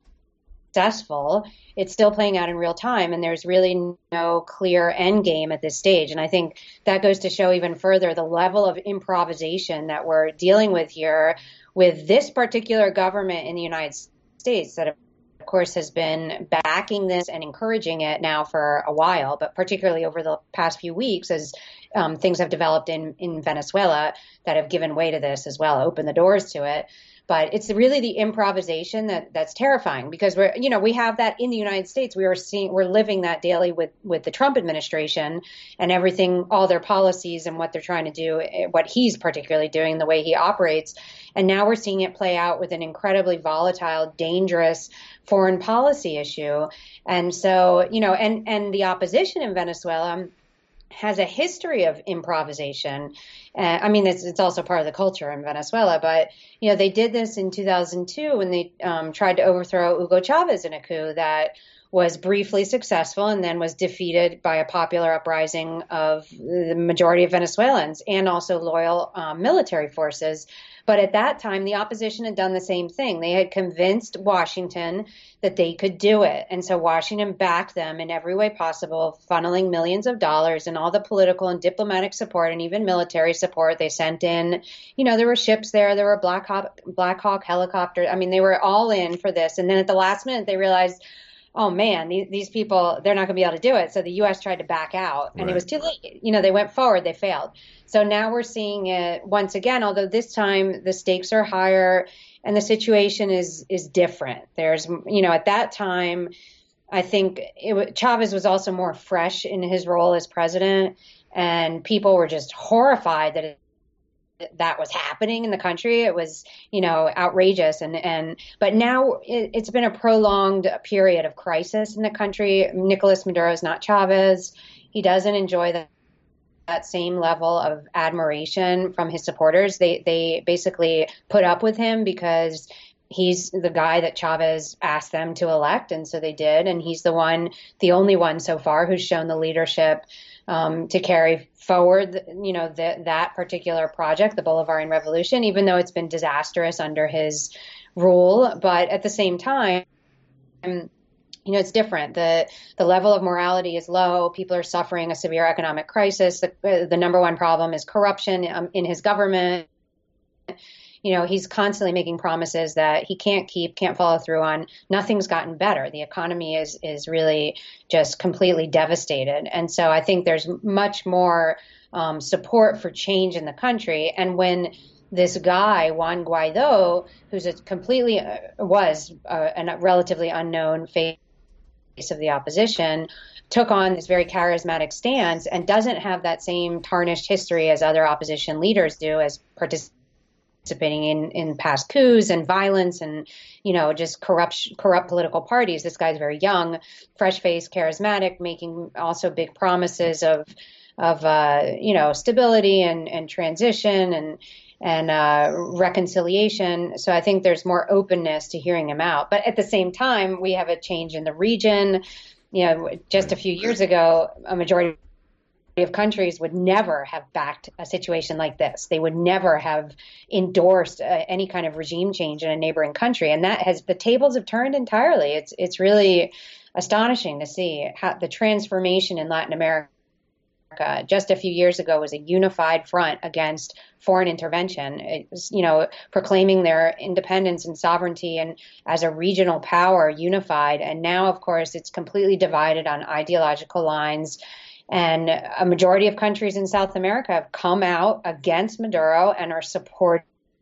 successful. It's still playing out in real time, and there's really no clear end game at this stage. And I think that goes to show even further the level of improvisation that we're dealing with here with this particular government in the United States that, of course, has been backing this and encouraging it now for a while, but particularly over the past few weeks as things have developed in Venezuela that have given way to this as well, opened the doors to it. But it's really the improvisation that's terrifying because we have that in the United States. We're living that daily with the Trump administration and everything, all their policies and what they're trying to do, what he's particularly doing, the way he operates. And now we're seeing it play out with an incredibly volatile, dangerous foreign policy issue. And so, and the opposition in Venezuela has a history of improvisation. It's also part of the culture in Venezuela, but, they did this in 2002 when they tried to overthrow Hugo Chavez in a coup that was briefly successful and then was defeated by a popular uprising of the majority of Venezuelans and also loyal military forces. But at that time, the opposition had done the same thing. They had convinced Washington that they could do it. And so Washington backed them in every way possible, funneling millions of dollars and all the political and diplomatic support and even military support. They sent in, there were ships there were Black Hawk helicopters. They were all in for this. And then at the last minute, they realized, oh man, these people, they're not going to be able to do it. So the U.S. tried to back out and It was too late. They went forward, they failed. So now we're seeing it once again, although this time the stakes are higher and the situation is different. There's, at that time, I think Chavez was also more fresh in his role as president and people were just horrified that was happening in the country. It was, outrageous. But now it's been a prolonged period of crisis in the country. Nicolas Maduro is not Chavez. He doesn't enjoy that same level of admiration from his supporters. They basically put up with him because he's the guy that Chavez asked them to elect. And so they did. And he's the only one so far who's shown the leadership to carry forward, that particular project, the Bolivarian Revolution, even though it's been disastrous under his rule. But at the same time, it's different. The level of morality is low. People are suffering a severe economic crisis. The number one problem is corruption in his government. He's constantly making promises that he can't keep, can't follow through on. Nothing's gotten better. The economy is really just completely devastated. And so I think there's much more support for change in the country. And when this guy, Juan Guaido, who's a relatively unknown face of the opposition, took on this very charismatic stance and doesn't have that same tarnished history as other opposition leaders do as participating in past coups and violence and, just corrupt political parties. This guy's very young, fresh-faced, charismatic, making also big promises of stability and transition and reconciliation. So I think there's more openness to hearing him out. But at the same time, we have a change in the region. Just a few years ago, a majority of countries would never have backed a situation like this. They would never have endorsed any kind of regime change in a neighboring country. And the tables have turned entirely. It's really astonishing to see how the transformation in Latin America just a few years ago was a unified front against foreign intervention. It was, proclaiming their independence and sovereignty and as a regional power unified. And now, of course, it's completely divided on ideological lines. And a majority of countries in South America have come out against Maduro and are supporting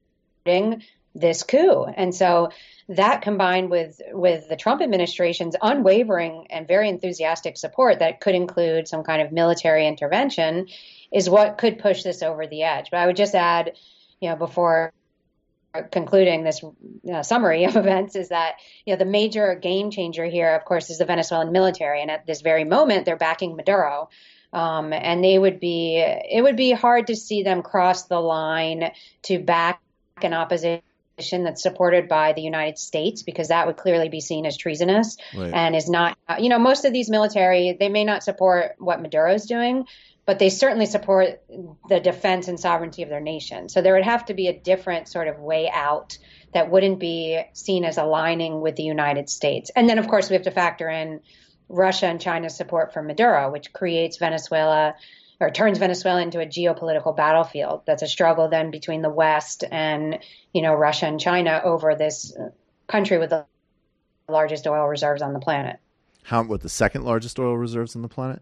this coup. And so that combined with the Trump administration's unwavering and very enthusiastic support that could include some kind of military intervention is what could push this over the edge. But I would just add, before concluding this summary of events is that, the major game changer here, of course, is the Venezuelan military. And at this very moment, they're backing Maduro. And it would be hard to see them cross the line to back an opposition that's supported by the United States, because that would clearly be seen as treasonous and is not, most of these military, they may not support what Maduro's doing, but they certainly support the defense and sovereignty of their nation. So there would have to be a different sort of way out that wouldn't be seen as aligning with the United States. And then, of course, we have to factor in Russia and China's support for Maduro, which creates turns Venezuela into a geopolitical battlefield. That's a struggle then between the West and, Russia and China over this country with the largest oil reserves on the planet. What, the second largest oil reserves on the planet?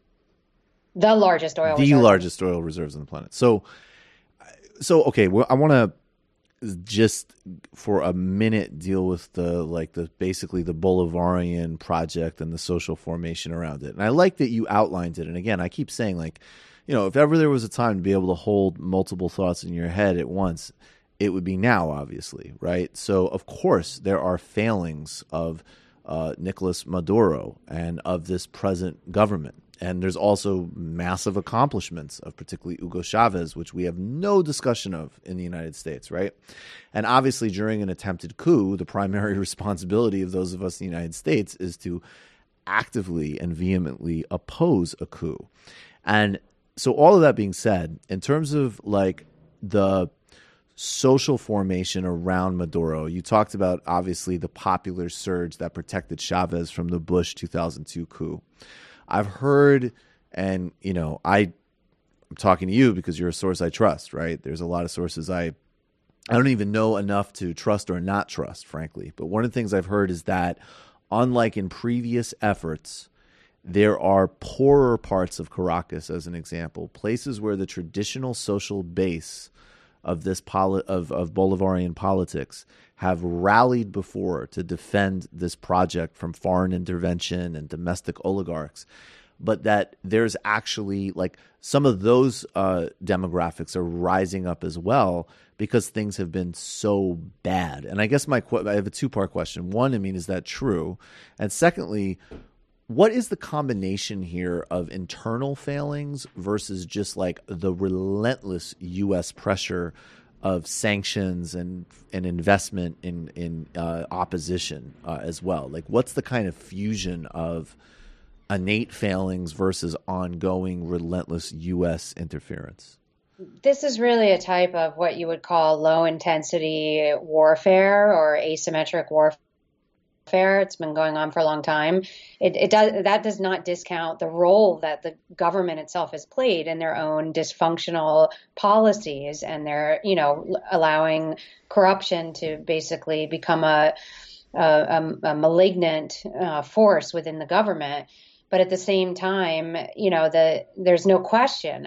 The largest oil reserves. The largest oil reserves on the planet. So okay, well, I want to just for a minute deal with basically the Bolivarian project and the social formation around it. And I like that you outlined it. And again, I keep saying, if ever there was a time to be able to hold multiple thoughts in your head at once, it would be now, obviously, right? So, of course, there are failings of Nicolas Maduro and of this present government. And there's also massive accomplishments of particularly Hugo Chavez, which we have no discussion of in the United States, right? And obviously, during an attempted coup, the primary responsibility of those of us in the United States is to actively and vehemently oppose a coup. And so all of that being said, in terms of the social formation around Maduro, you talked about obviously the popular surge that protected Chavez from the Bush 2002 coup. I've heard, and I'm talking to you because you're a source I trust, right? There's a lot of sources I don't even know enough to trust or not trust, frankly. But one of the things I've heard is that, unlike in previous efforts, there are poorer parts of Caracas, as an example, places where the traditional social base of this of Bolivarian politics have rallied before to defend this project from foreign intervention and domestic oligarchs, but that there's actually some of those demographics are rising up as well because things have been so bad. And I guess I have a two-part question. One, is that true? And secondly, what is the combination here of internal failings versus just the relentless U.S. pressure of sanctions and investment in opposition as well? What's the kind of fusion of innate failings versus ongoing relentless U.S. interference? This is really a type of what you would call low-intensity warfare or asymmetric warfare. It's been going on for a long time. That does not discount the role that the government itself has played in their own dysfunctional policies and their, allowing corruption to basically become a malignant force within the government. But at the same time, there's no question.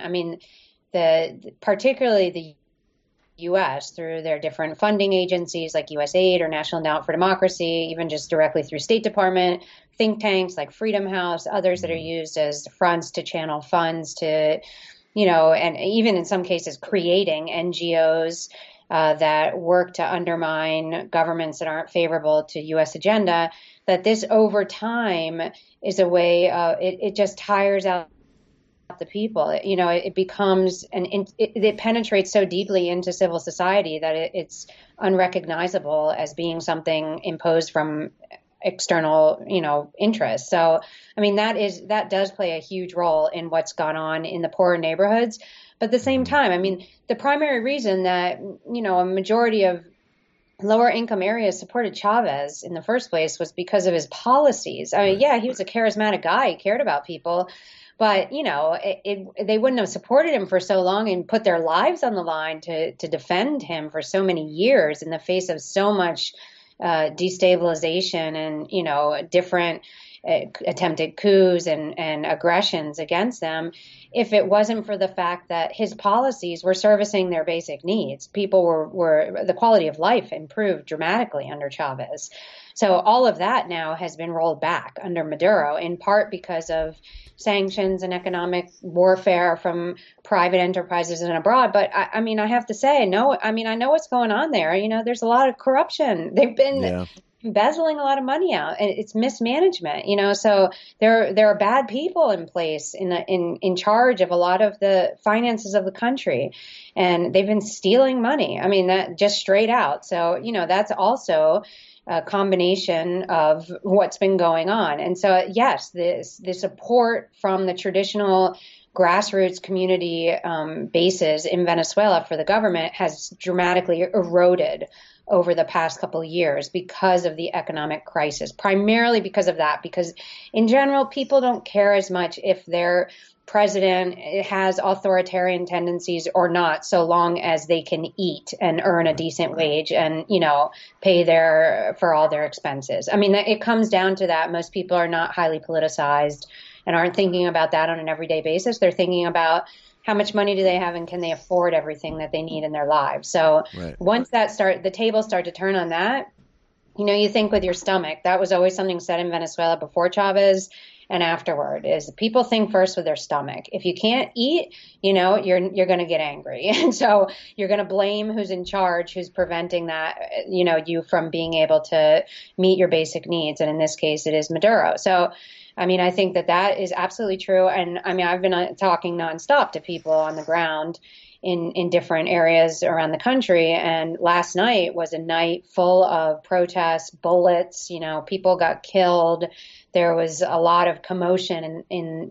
Particularly the U.S. through their different funding agencies like USAID or National Endowment for Democracy, even just directly through State Department, think tanks like Freedom House, others that are used as fronts to channel funds to, and even in some cases creating NGOs that work to undermine governments that aren't favorable to U.S. agenda, that this over time is a way, it just tires out the people. It becomes it penetrates so deeply into civil society that it's unrecognizable as being something imposed from external, interests. So, that does play a huge role in what's gone on in the poorer neighborhoods. But at the same time, the primary reason that, a majority of lower income areas supported Chavez in the first place was because of his policies. He was a charismatic guy. He cared about people. But, they wouldn't have supported him for so long and put their lives on the line to defend him for so many years in the face of so much destabilization and, different attempted coups and aggressions against them, if it wasn't for the fact that his policies were servicing their basic needs. People were the quality of life improved dramatically under Chavez. So all of that now has been rolled back under Maduro, in part because of sanctions and economic warfare from private enterprises and abroad. But I have to say, I know what's going on there. There's a lot of corruption. They've been embezzling a lot of money out, and it's mismanagement. So there are bad people in place in charge of a lot of the finances of the country, and they've been stealing money. That just straight out. So that's also a combination of what's been going on. And so, yes, the support from the traditional grassroots community bases in Venezuela for the government has dramatically eroded over the past couple of years because of the economic crisis, primarily because of that, because in general, people don't care as much if their president has authoritarian tendencies or not, so long as they can eat and earn a decent wage and, pay for all their expenses. It comes down to that. Most people are not highly politicized and aren't thinking about that on an everyday basis. They're thinking about how much money do they have and can they afford everything that they need in their lives. So once the tables start to turn on that, you think with your stomach. That was always something said in Venezuela before Chavez and afterward, is people think first with their stomach. If you can't eat, you're going to get angry. And so you're going to blame who's in charge, who's preventing that, you from being able to meet your basic needs. And in this case, it is Maduro. So, I think that is absolutely true. And I've been talking nonstop to people on the ground in different areas around the country. And last night was a night full of protests, bullets, people got killed. There was a lot of commotion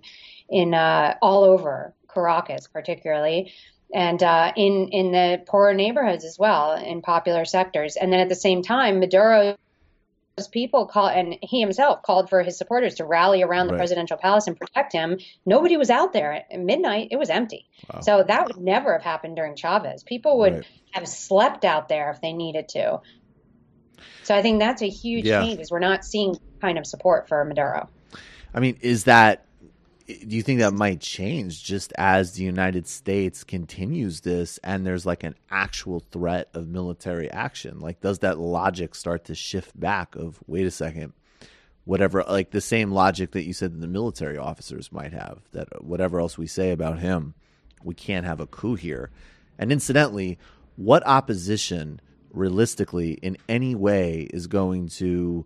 in all over Caracas, particularly, and in the poorer neighborhoods as well, in popular sectors. And then at the same time, Maduro's people and he himself called for his supporters to rally around the presidential palace and protect him. Nobody was out there at midnight. It was empty. Wow. So that would never have happened during Chavez. People would have slept out there if they needed to. So I think that's a huge change, is we're not seeing kind of support for Maduro. Do you think that might change just as the United States continues this and there's like an actual threat of military action? Like, does that logic start to shift back of, wait a second, whatever, like the same logic that you said that the military officers might have, that whatever else we say about him, we can't have a coup here. And incidentally, what opposition realistically in any way is going to,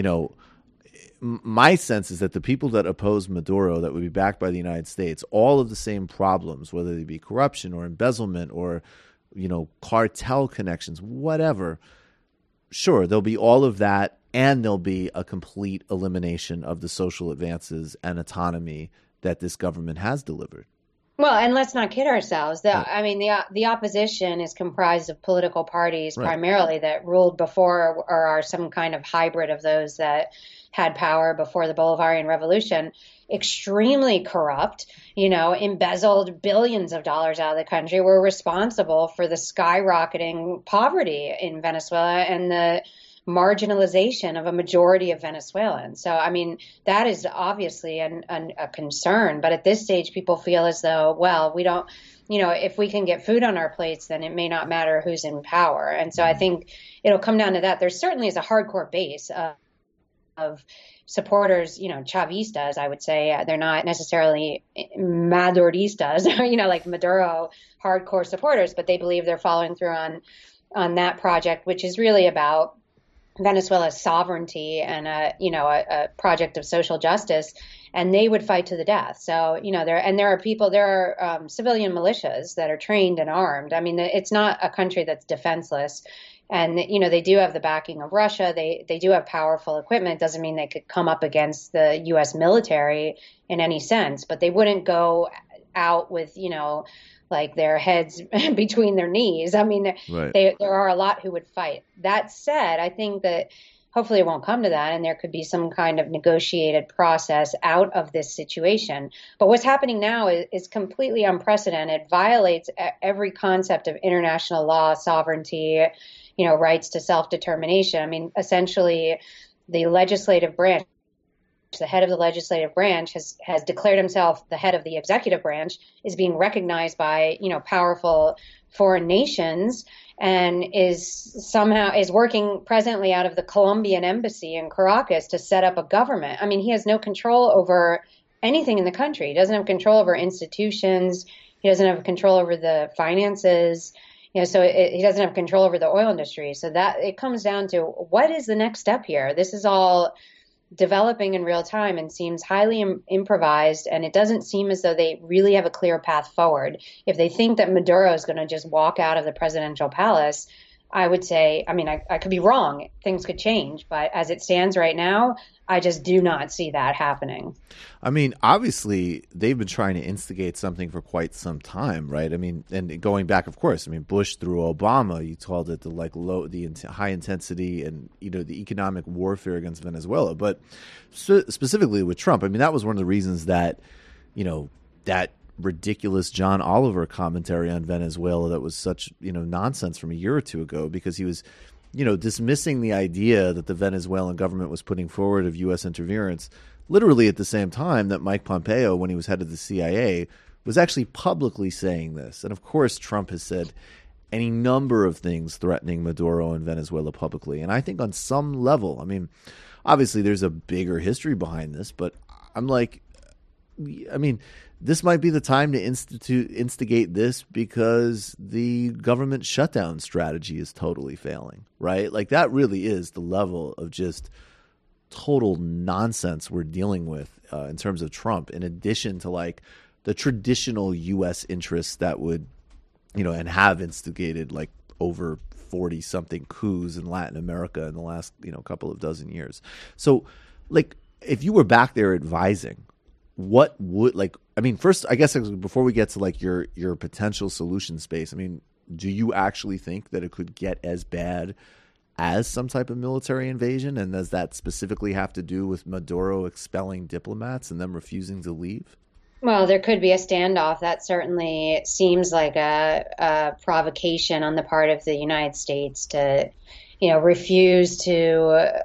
my sense is that the people that oppose Maduro that would be backed by the United States, all of the same problems, whether they be corruption or embezzlement or, cartel connections, whatever, sure, there'll be all of that, and there'll be a complete elimination of the social advances and autonomy that this government has delivered. Well, and let's not kid ourselves. The opposition is comprised of political parties primarily that ruled before or are some kind of hybrid of those that had power before the Bolivarian Revolution, extremely corrupt, embezzled billions of dollars out of the country, were responsible for the skyrocketing poverty in Venezuela and the marginalization of a majority of Venezuelans. So, that is obviously a concern. But at this stage, people feel as though, well, we don't, if we can get food on our plates, then it may not matter who's in power. And so I think it'll come down to that. There certainly is a hardcore base of supporters, Chavistas, I would say. They're not necessarily Maduristas, like Maduro hardcore supporters, but they believe they're following through on that project, which is really about Venezuela's sovereignty and a project of social justice, and they would fight to the death. So, there are civilian militias that are trained and armed. It's not a country that's defenseless. And, they do have the backing of Russia. They do have powerful equipment. Doesn't mean they could come up against the U.S. military in any sense, but they wouldn't go out with, like their heads between their knees. There are a lot who would fight. That said, I think that hopefully it won't come to that, and there could be some kind of negotiated process out of this situation. But what's happening now is completely unprecedented, violates every concept of international law, sovereignty, rights to self-determination. I mean, essentially, the legislative branch, the head of the legislative branch has declared himself the head of the executive branch, is being recognized by, powerful foreign nations, and is working presently out of the Colombian embassy in Caracas to set up a government. I mean, he has no control over anything in the country. He doesn't have control over institutions. He doesn't have control over the finances. So he doesn't have control over the oil industry. So that it comes down to, what is the next step here? This is all developing in real time and seems highly improvised, and it doesn't seem as though they really have a clear path forward. If they think that Maduro is going to just walk out of the presidential palace, I would say, I could be wrong. Things could change, but as it stands right now, I just do not see that happening. I mean, obviously, they've been trying to instigate something for quite some time, right? I mean, and going back, of course, Bush through Obama, you called it the high intensity and, the economic warfare against Venezuela. But specifically with Trump, that was one of the reasons that, that ridiculous John Oliver commentary on Venezuela that was such, nonsense from a year or two ago, because he was dismissing the idea that the Venezuelan government was putting forward of U.S. interference, literally at the same time that Mike Pompeo, when he was head of the CIA, was actually publicly saying this. And of course, Trump has said any number of things threatening Maduro and Venezuela publicly. And I think on some level, obviously there's a bigger history behind this, but this might be the time to instigate this because the government shutdown strategy is totally failing, right? Like, that really is the level of just total nonsense we're dealing with in terms of Trump, in addition to the traditional U.S. interests that would, and have instigated over 40 something coups in Latin America in the last, couple of dozen years. So if you were back there advising, what would first, I guess before we get to your potential solution space, do you actually think that it could get as bad as some type of military invasion? And does that specifically have to do with Maduro expelling diplomats and them refusing to leave? Well, there could be a standoff. That certainly seems like a provocation on the part of the United States to, refuse to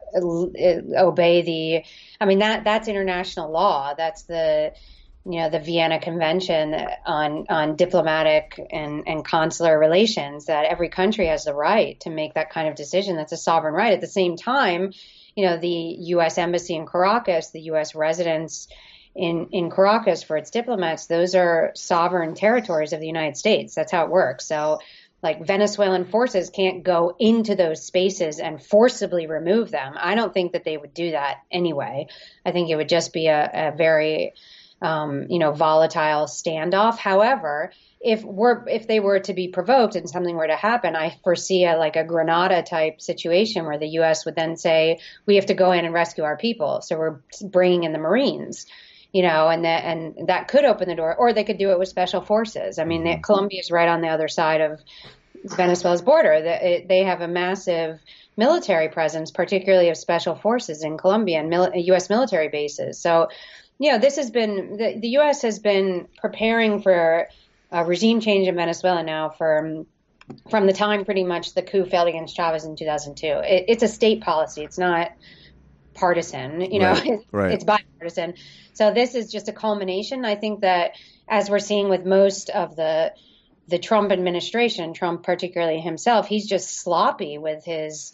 obey that's international law. That's the Vienna Convention on diplomatic and consular relations, that every country has the right to make that kind of decision. That's a sovereign right. At the same time, the U.S. Embassy in Caracas, the U.S. residence in Caracas for its diplomats, those are sovereign territories of the United States. That's how it works. So Venezuelan forces can't go into those spaces and forcibly remove them. I don't think that they would do that anyway. I think it would just be a very volatile standoff. However, if they were to be provoked and something were to happen, I foresee a Grenada type situation where the U.S. would then say, we have to go in and rescue our people. So we're bringing in the Marines, and that could open the door, or they could do it with special forces. Colombia is right on the other side of Venezuela's border. They have a massive military presence, particularly of special forces in Colombia and U.S. military bases. So, this has been, the U.S. has been preparing for a regime change in Venezuela now from the time pretty much the coup failed against Chavez in 2002. It's a state policy. It's not partisan, Right. It's bipartisan. So this is just a culmination. I think that, as we're seeing with most of the Trump administration, Trump particularly himself, he's just sloppy with his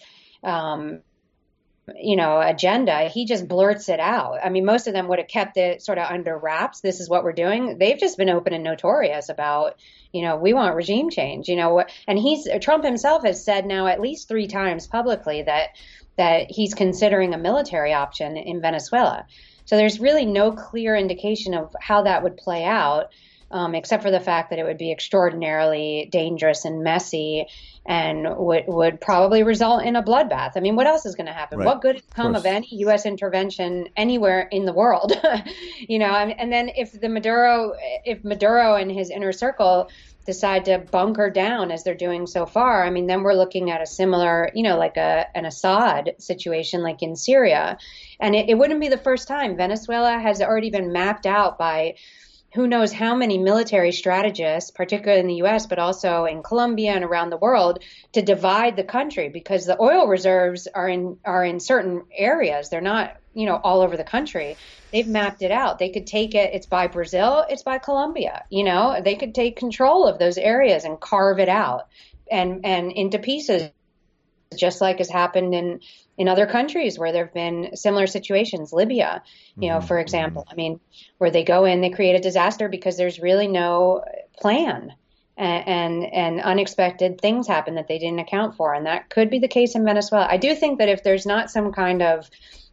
agenda. He just blurts it out. Most of them would have kept it sort of under wraps. This is what we're doing. They've just been open and notorious about, we want regime change, and Trump himself has said now at least 3 times publicly that he's considering a military option in Venezuela. So there's really no clear indication of how that would play out, except for the fact that it would be extraordinarily dangerous and messy and would probably result in a bloodbath. What else is going to happen? Right. What good has come of any U.S. intervention anywhere in the world? And then if Maduro and his inner circle decide to bunker down as they're doing so far, I mean, then we're looking at a similar, like an Assad situation like in Syria. And it wouldn't be the first time. Venezuela has already been mapped out by who knows how many military strategists, particularly in the U.S., but also in Colombia and around the world, to divide the country, because the oil reserves are in certain areas. They're not, all over the country. They've mapped it out. They could take it. It's by Brazil. It's by Colombia. They could take control of those areas and carve it out and into pieces, just like has happened in other countries where there have been similar situations. Libya, for example, I mean, where they go in, they create a disaster because there's really no plan, and unexpected things happen that they didn't account for. And that could be the case in Venezuela. I do think that if there's not some kind of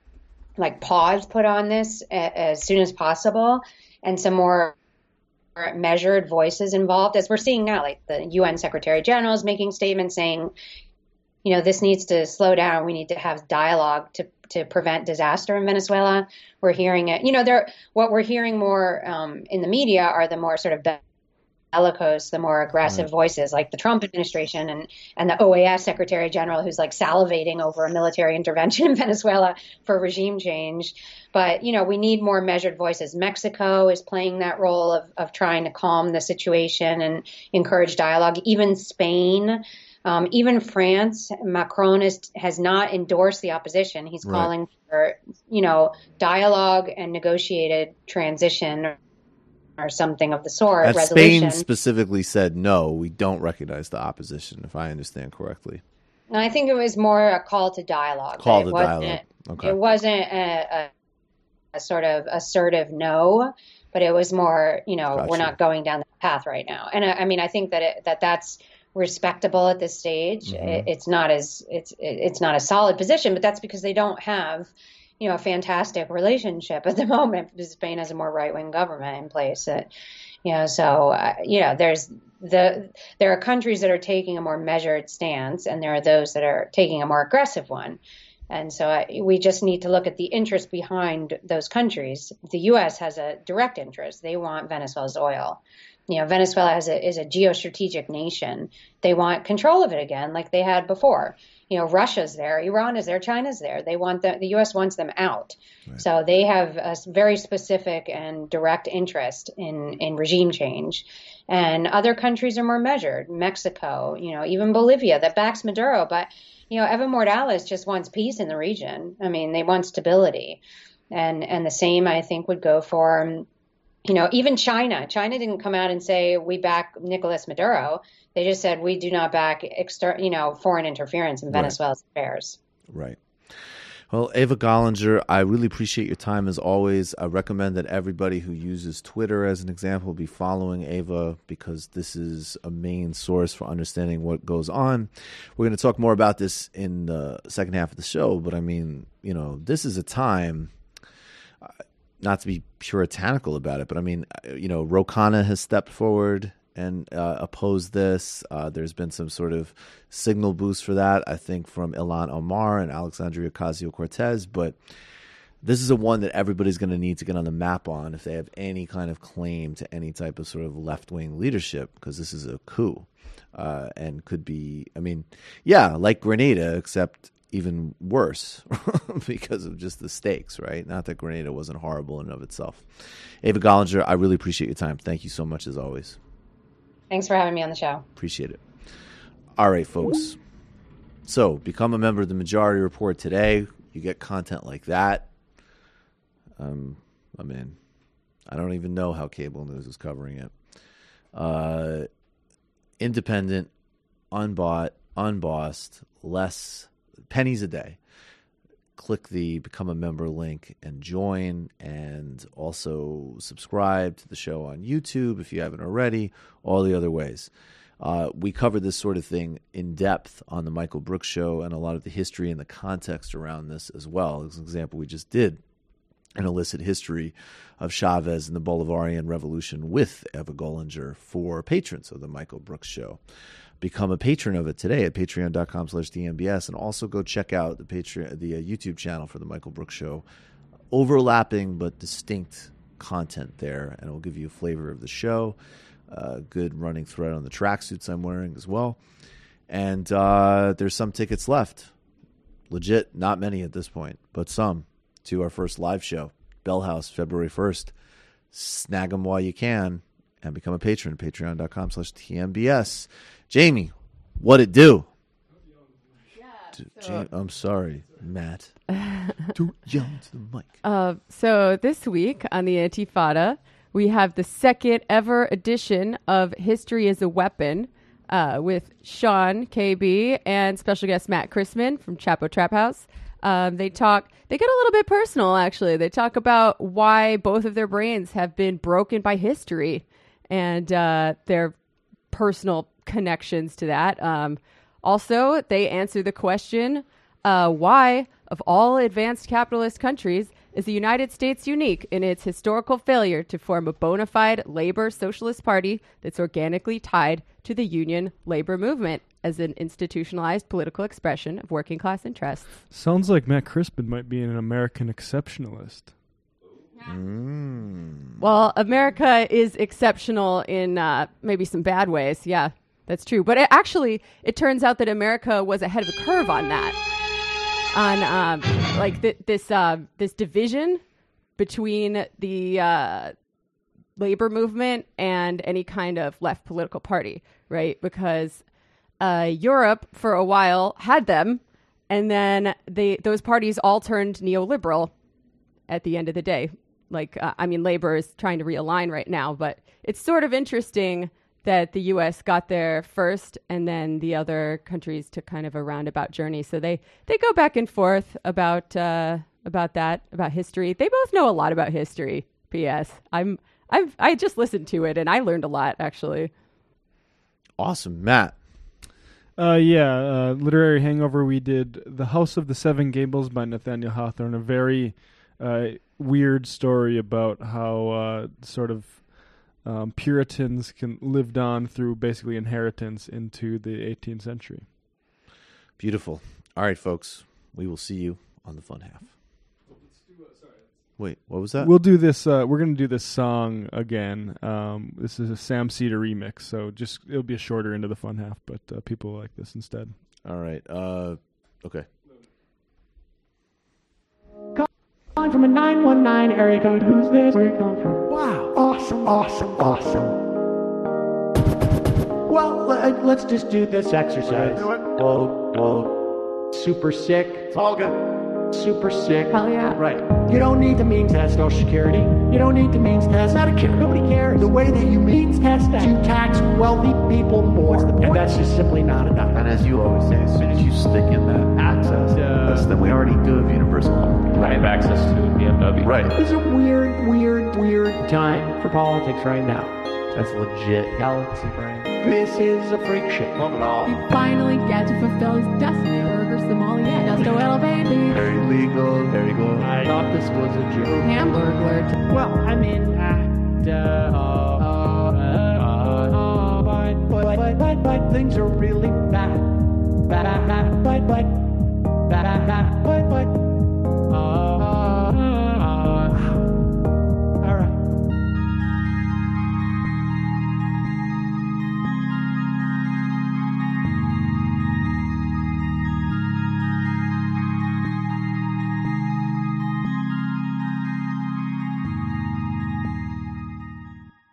pause put on this as soon as possible, and some more measured voices involved, as we're seeing now, like the UN Secretary General is making statements saying, this needs to slow down. We need to have dialogue to prevent disaster in Venezuela. We're hearing it. What we're hearing more in the media are the more sort of bellicose, the more aggressive voices, like the Trump administration and the OAS Secretary General, who's salivating over a military intervention in Venezuela for regime change. But, we need more measured voices. Mexico is playing that role of trying to calm the situation and encourage dialogue. Even Spain, even France, Macron has not endorsed the opposition. He's calling for, dialogue and negotiated transition or something of the sort. Spain specifically said, no, we don't recognize the opposition, if I understand correctly. I think it was more a call to dialogue. Okay. It wasn't a sort of assertive no, but it was more, gotcha. We're not going down that path right now. And I think that that's respectable at this stage. Mm-hmm. It's not a solid position, but that's because they don't have a fantastic relationship at the moment, because Spain has a more right-wing government in place. There are countries that are taking a more measured stance, and there are those that are taking a more aggressive one. And so we just need to look at the interest behind those countries. The U.S. has a direct interest. They want Venezuela's oil. Venezuela is a geostrategic nation. They want control of it again, like they had before. Russia's there, Iran is there, China's there. They want the U.S. wants them out. Right. So they have a very specific and direct interest in regime change. And other countries are more measured. Mexico, even Bolivia, that backs Maduro. But, Evo Morales just wants peace in the region. I mean, they want stability. And the same, I think, would go for even China. China didn't come out and say, we back Nicolas Maduro. They just said, we do not back foreign interference in Venezuela's affairs. Right. Well, Ava Gollinger, I really appreciate your time as always. I recommend that everybody who uses Twitter as an example be following Ava, because this is a main source for understanding what goes on. We're going to talk more about this in the second half of the show, but this is a time, not to be puritanical about it, but Ro Khanna has stepped forward and opposed this. There's been some sort of signal boost for that, I think, from Ilhan Omar and Alexandria Ocasio-Cortez. But this is a one that everybody's going to need to get on the map on if they have any kind of claim to any type of sort of left-wing leadership, because this is a coup and could be, like Grenada, except even worse because of just the stakes, right? Not that Grenada wasn't horrible in and of itself. Ava Gollinger, I really appreciate your time. Thank you so much as always. Thanks for having me on the show. Appreciate it. All right, folks. So become a member of the Majority Report today. You get content like that. I don't even know how cable news is covering it. Independent, unbought, unbossed, less pennies a day. Click the Become a Member link and join, and also subscribe to the show on YouTube if you haven't already, all the other ways. We cover this sort of thing in depth on the Michael Brooks Show, and a lot of the history and the context around this as well. As an example, we just did an illicit history of Chavez and the Bolivarian Revolution with Eva Gollinger for patrons of the Michael Brooks Show. Become a patron of it today at patreon.com/DMBS, and also go check out the YouTube channel for the Michael Brooks Show. Overlapping but distinct content there, and it will give you a flavor of the show. good running thread on the tracksuits I'm wearing as well. And there's some tickets left. Legit, not many at this point, but some, to our first live show, Bell House, February 1st. Snag them while you can and become a patron. Patreon.com/TMBS. Jamie, what it do? I'm sorry, Matt. Don't yell into the mic. So this week on the Antifada, we have the second ever edition of History is a Weapon with Sean, KB, and special guest Matt Chrisman from Chapo Trap House. They get a little bit personal, actually. They talk about why both of their brains have been broken by history and their personal connections to that. Also, they answer the question, why, of all advanced capitalist countries, is the United States unique in its historical failure to form a bona fide labor socialist party that's organically tied to the union labor movement as an institutionalized political expression of working class interests? Sounds like Matt Crispin might be an American exceptionalist. Well, America is exceptional in maybe some bad ways. Yeah, that's true. But it turns out that America was ahead of the curve on that. On this division between the labor movement and any kind of left political party, right? Because Europe, for a while, had them, and then those parties all turned neoliberal at the end of the day. Labor is trying to realign right now, but it's sort of interesting that the U.S. got there first, and then the other countries took kind of a roundabout journey. So they go back and forth about history. They both know a lot about history. P.S. I just listened to it, and I learned a lot, actually. Awesome. Matt. Literary Hangover, we did The House of the Seven Gables by Nathaniel Hawthorne, a very weird story about how Puritans lived on through basically inheritance into the 18th century. Beautiful. All right, folks. We will see you on the fun half. Wait, what was that? We'll do this. We're going to do this song again. This is a Sam Cedar remix, so it'll be a shorter into the fun half, but people like this instead. All right. Okay. Calling from a 919 area code. Who's this? Where you come from? Wow. Awesome. Well, let's just do this exercise. Do it. Whoa. Super sick. It's all good. Super sick. Hell yeah. Right. You don't need to means test Social Security. You don't need to means test Medicare. Nobody cares. The way that you means test that, you tax wealthy people more. What's the point? And that's just simply not enough. And as you always say, as soon as you stick in that access, then we already do have universal health. I have access to a BMW. Right. It's a weird time for politics right now. That's legit galaxy brain. This is a freak shit. Love it all. He finally gets to fulfill his destiny. Burger sommelier. Just a little baby. Very legal. Very good. I thought this was a joke. Hamburglar. Well, I mean, but things are really bad. But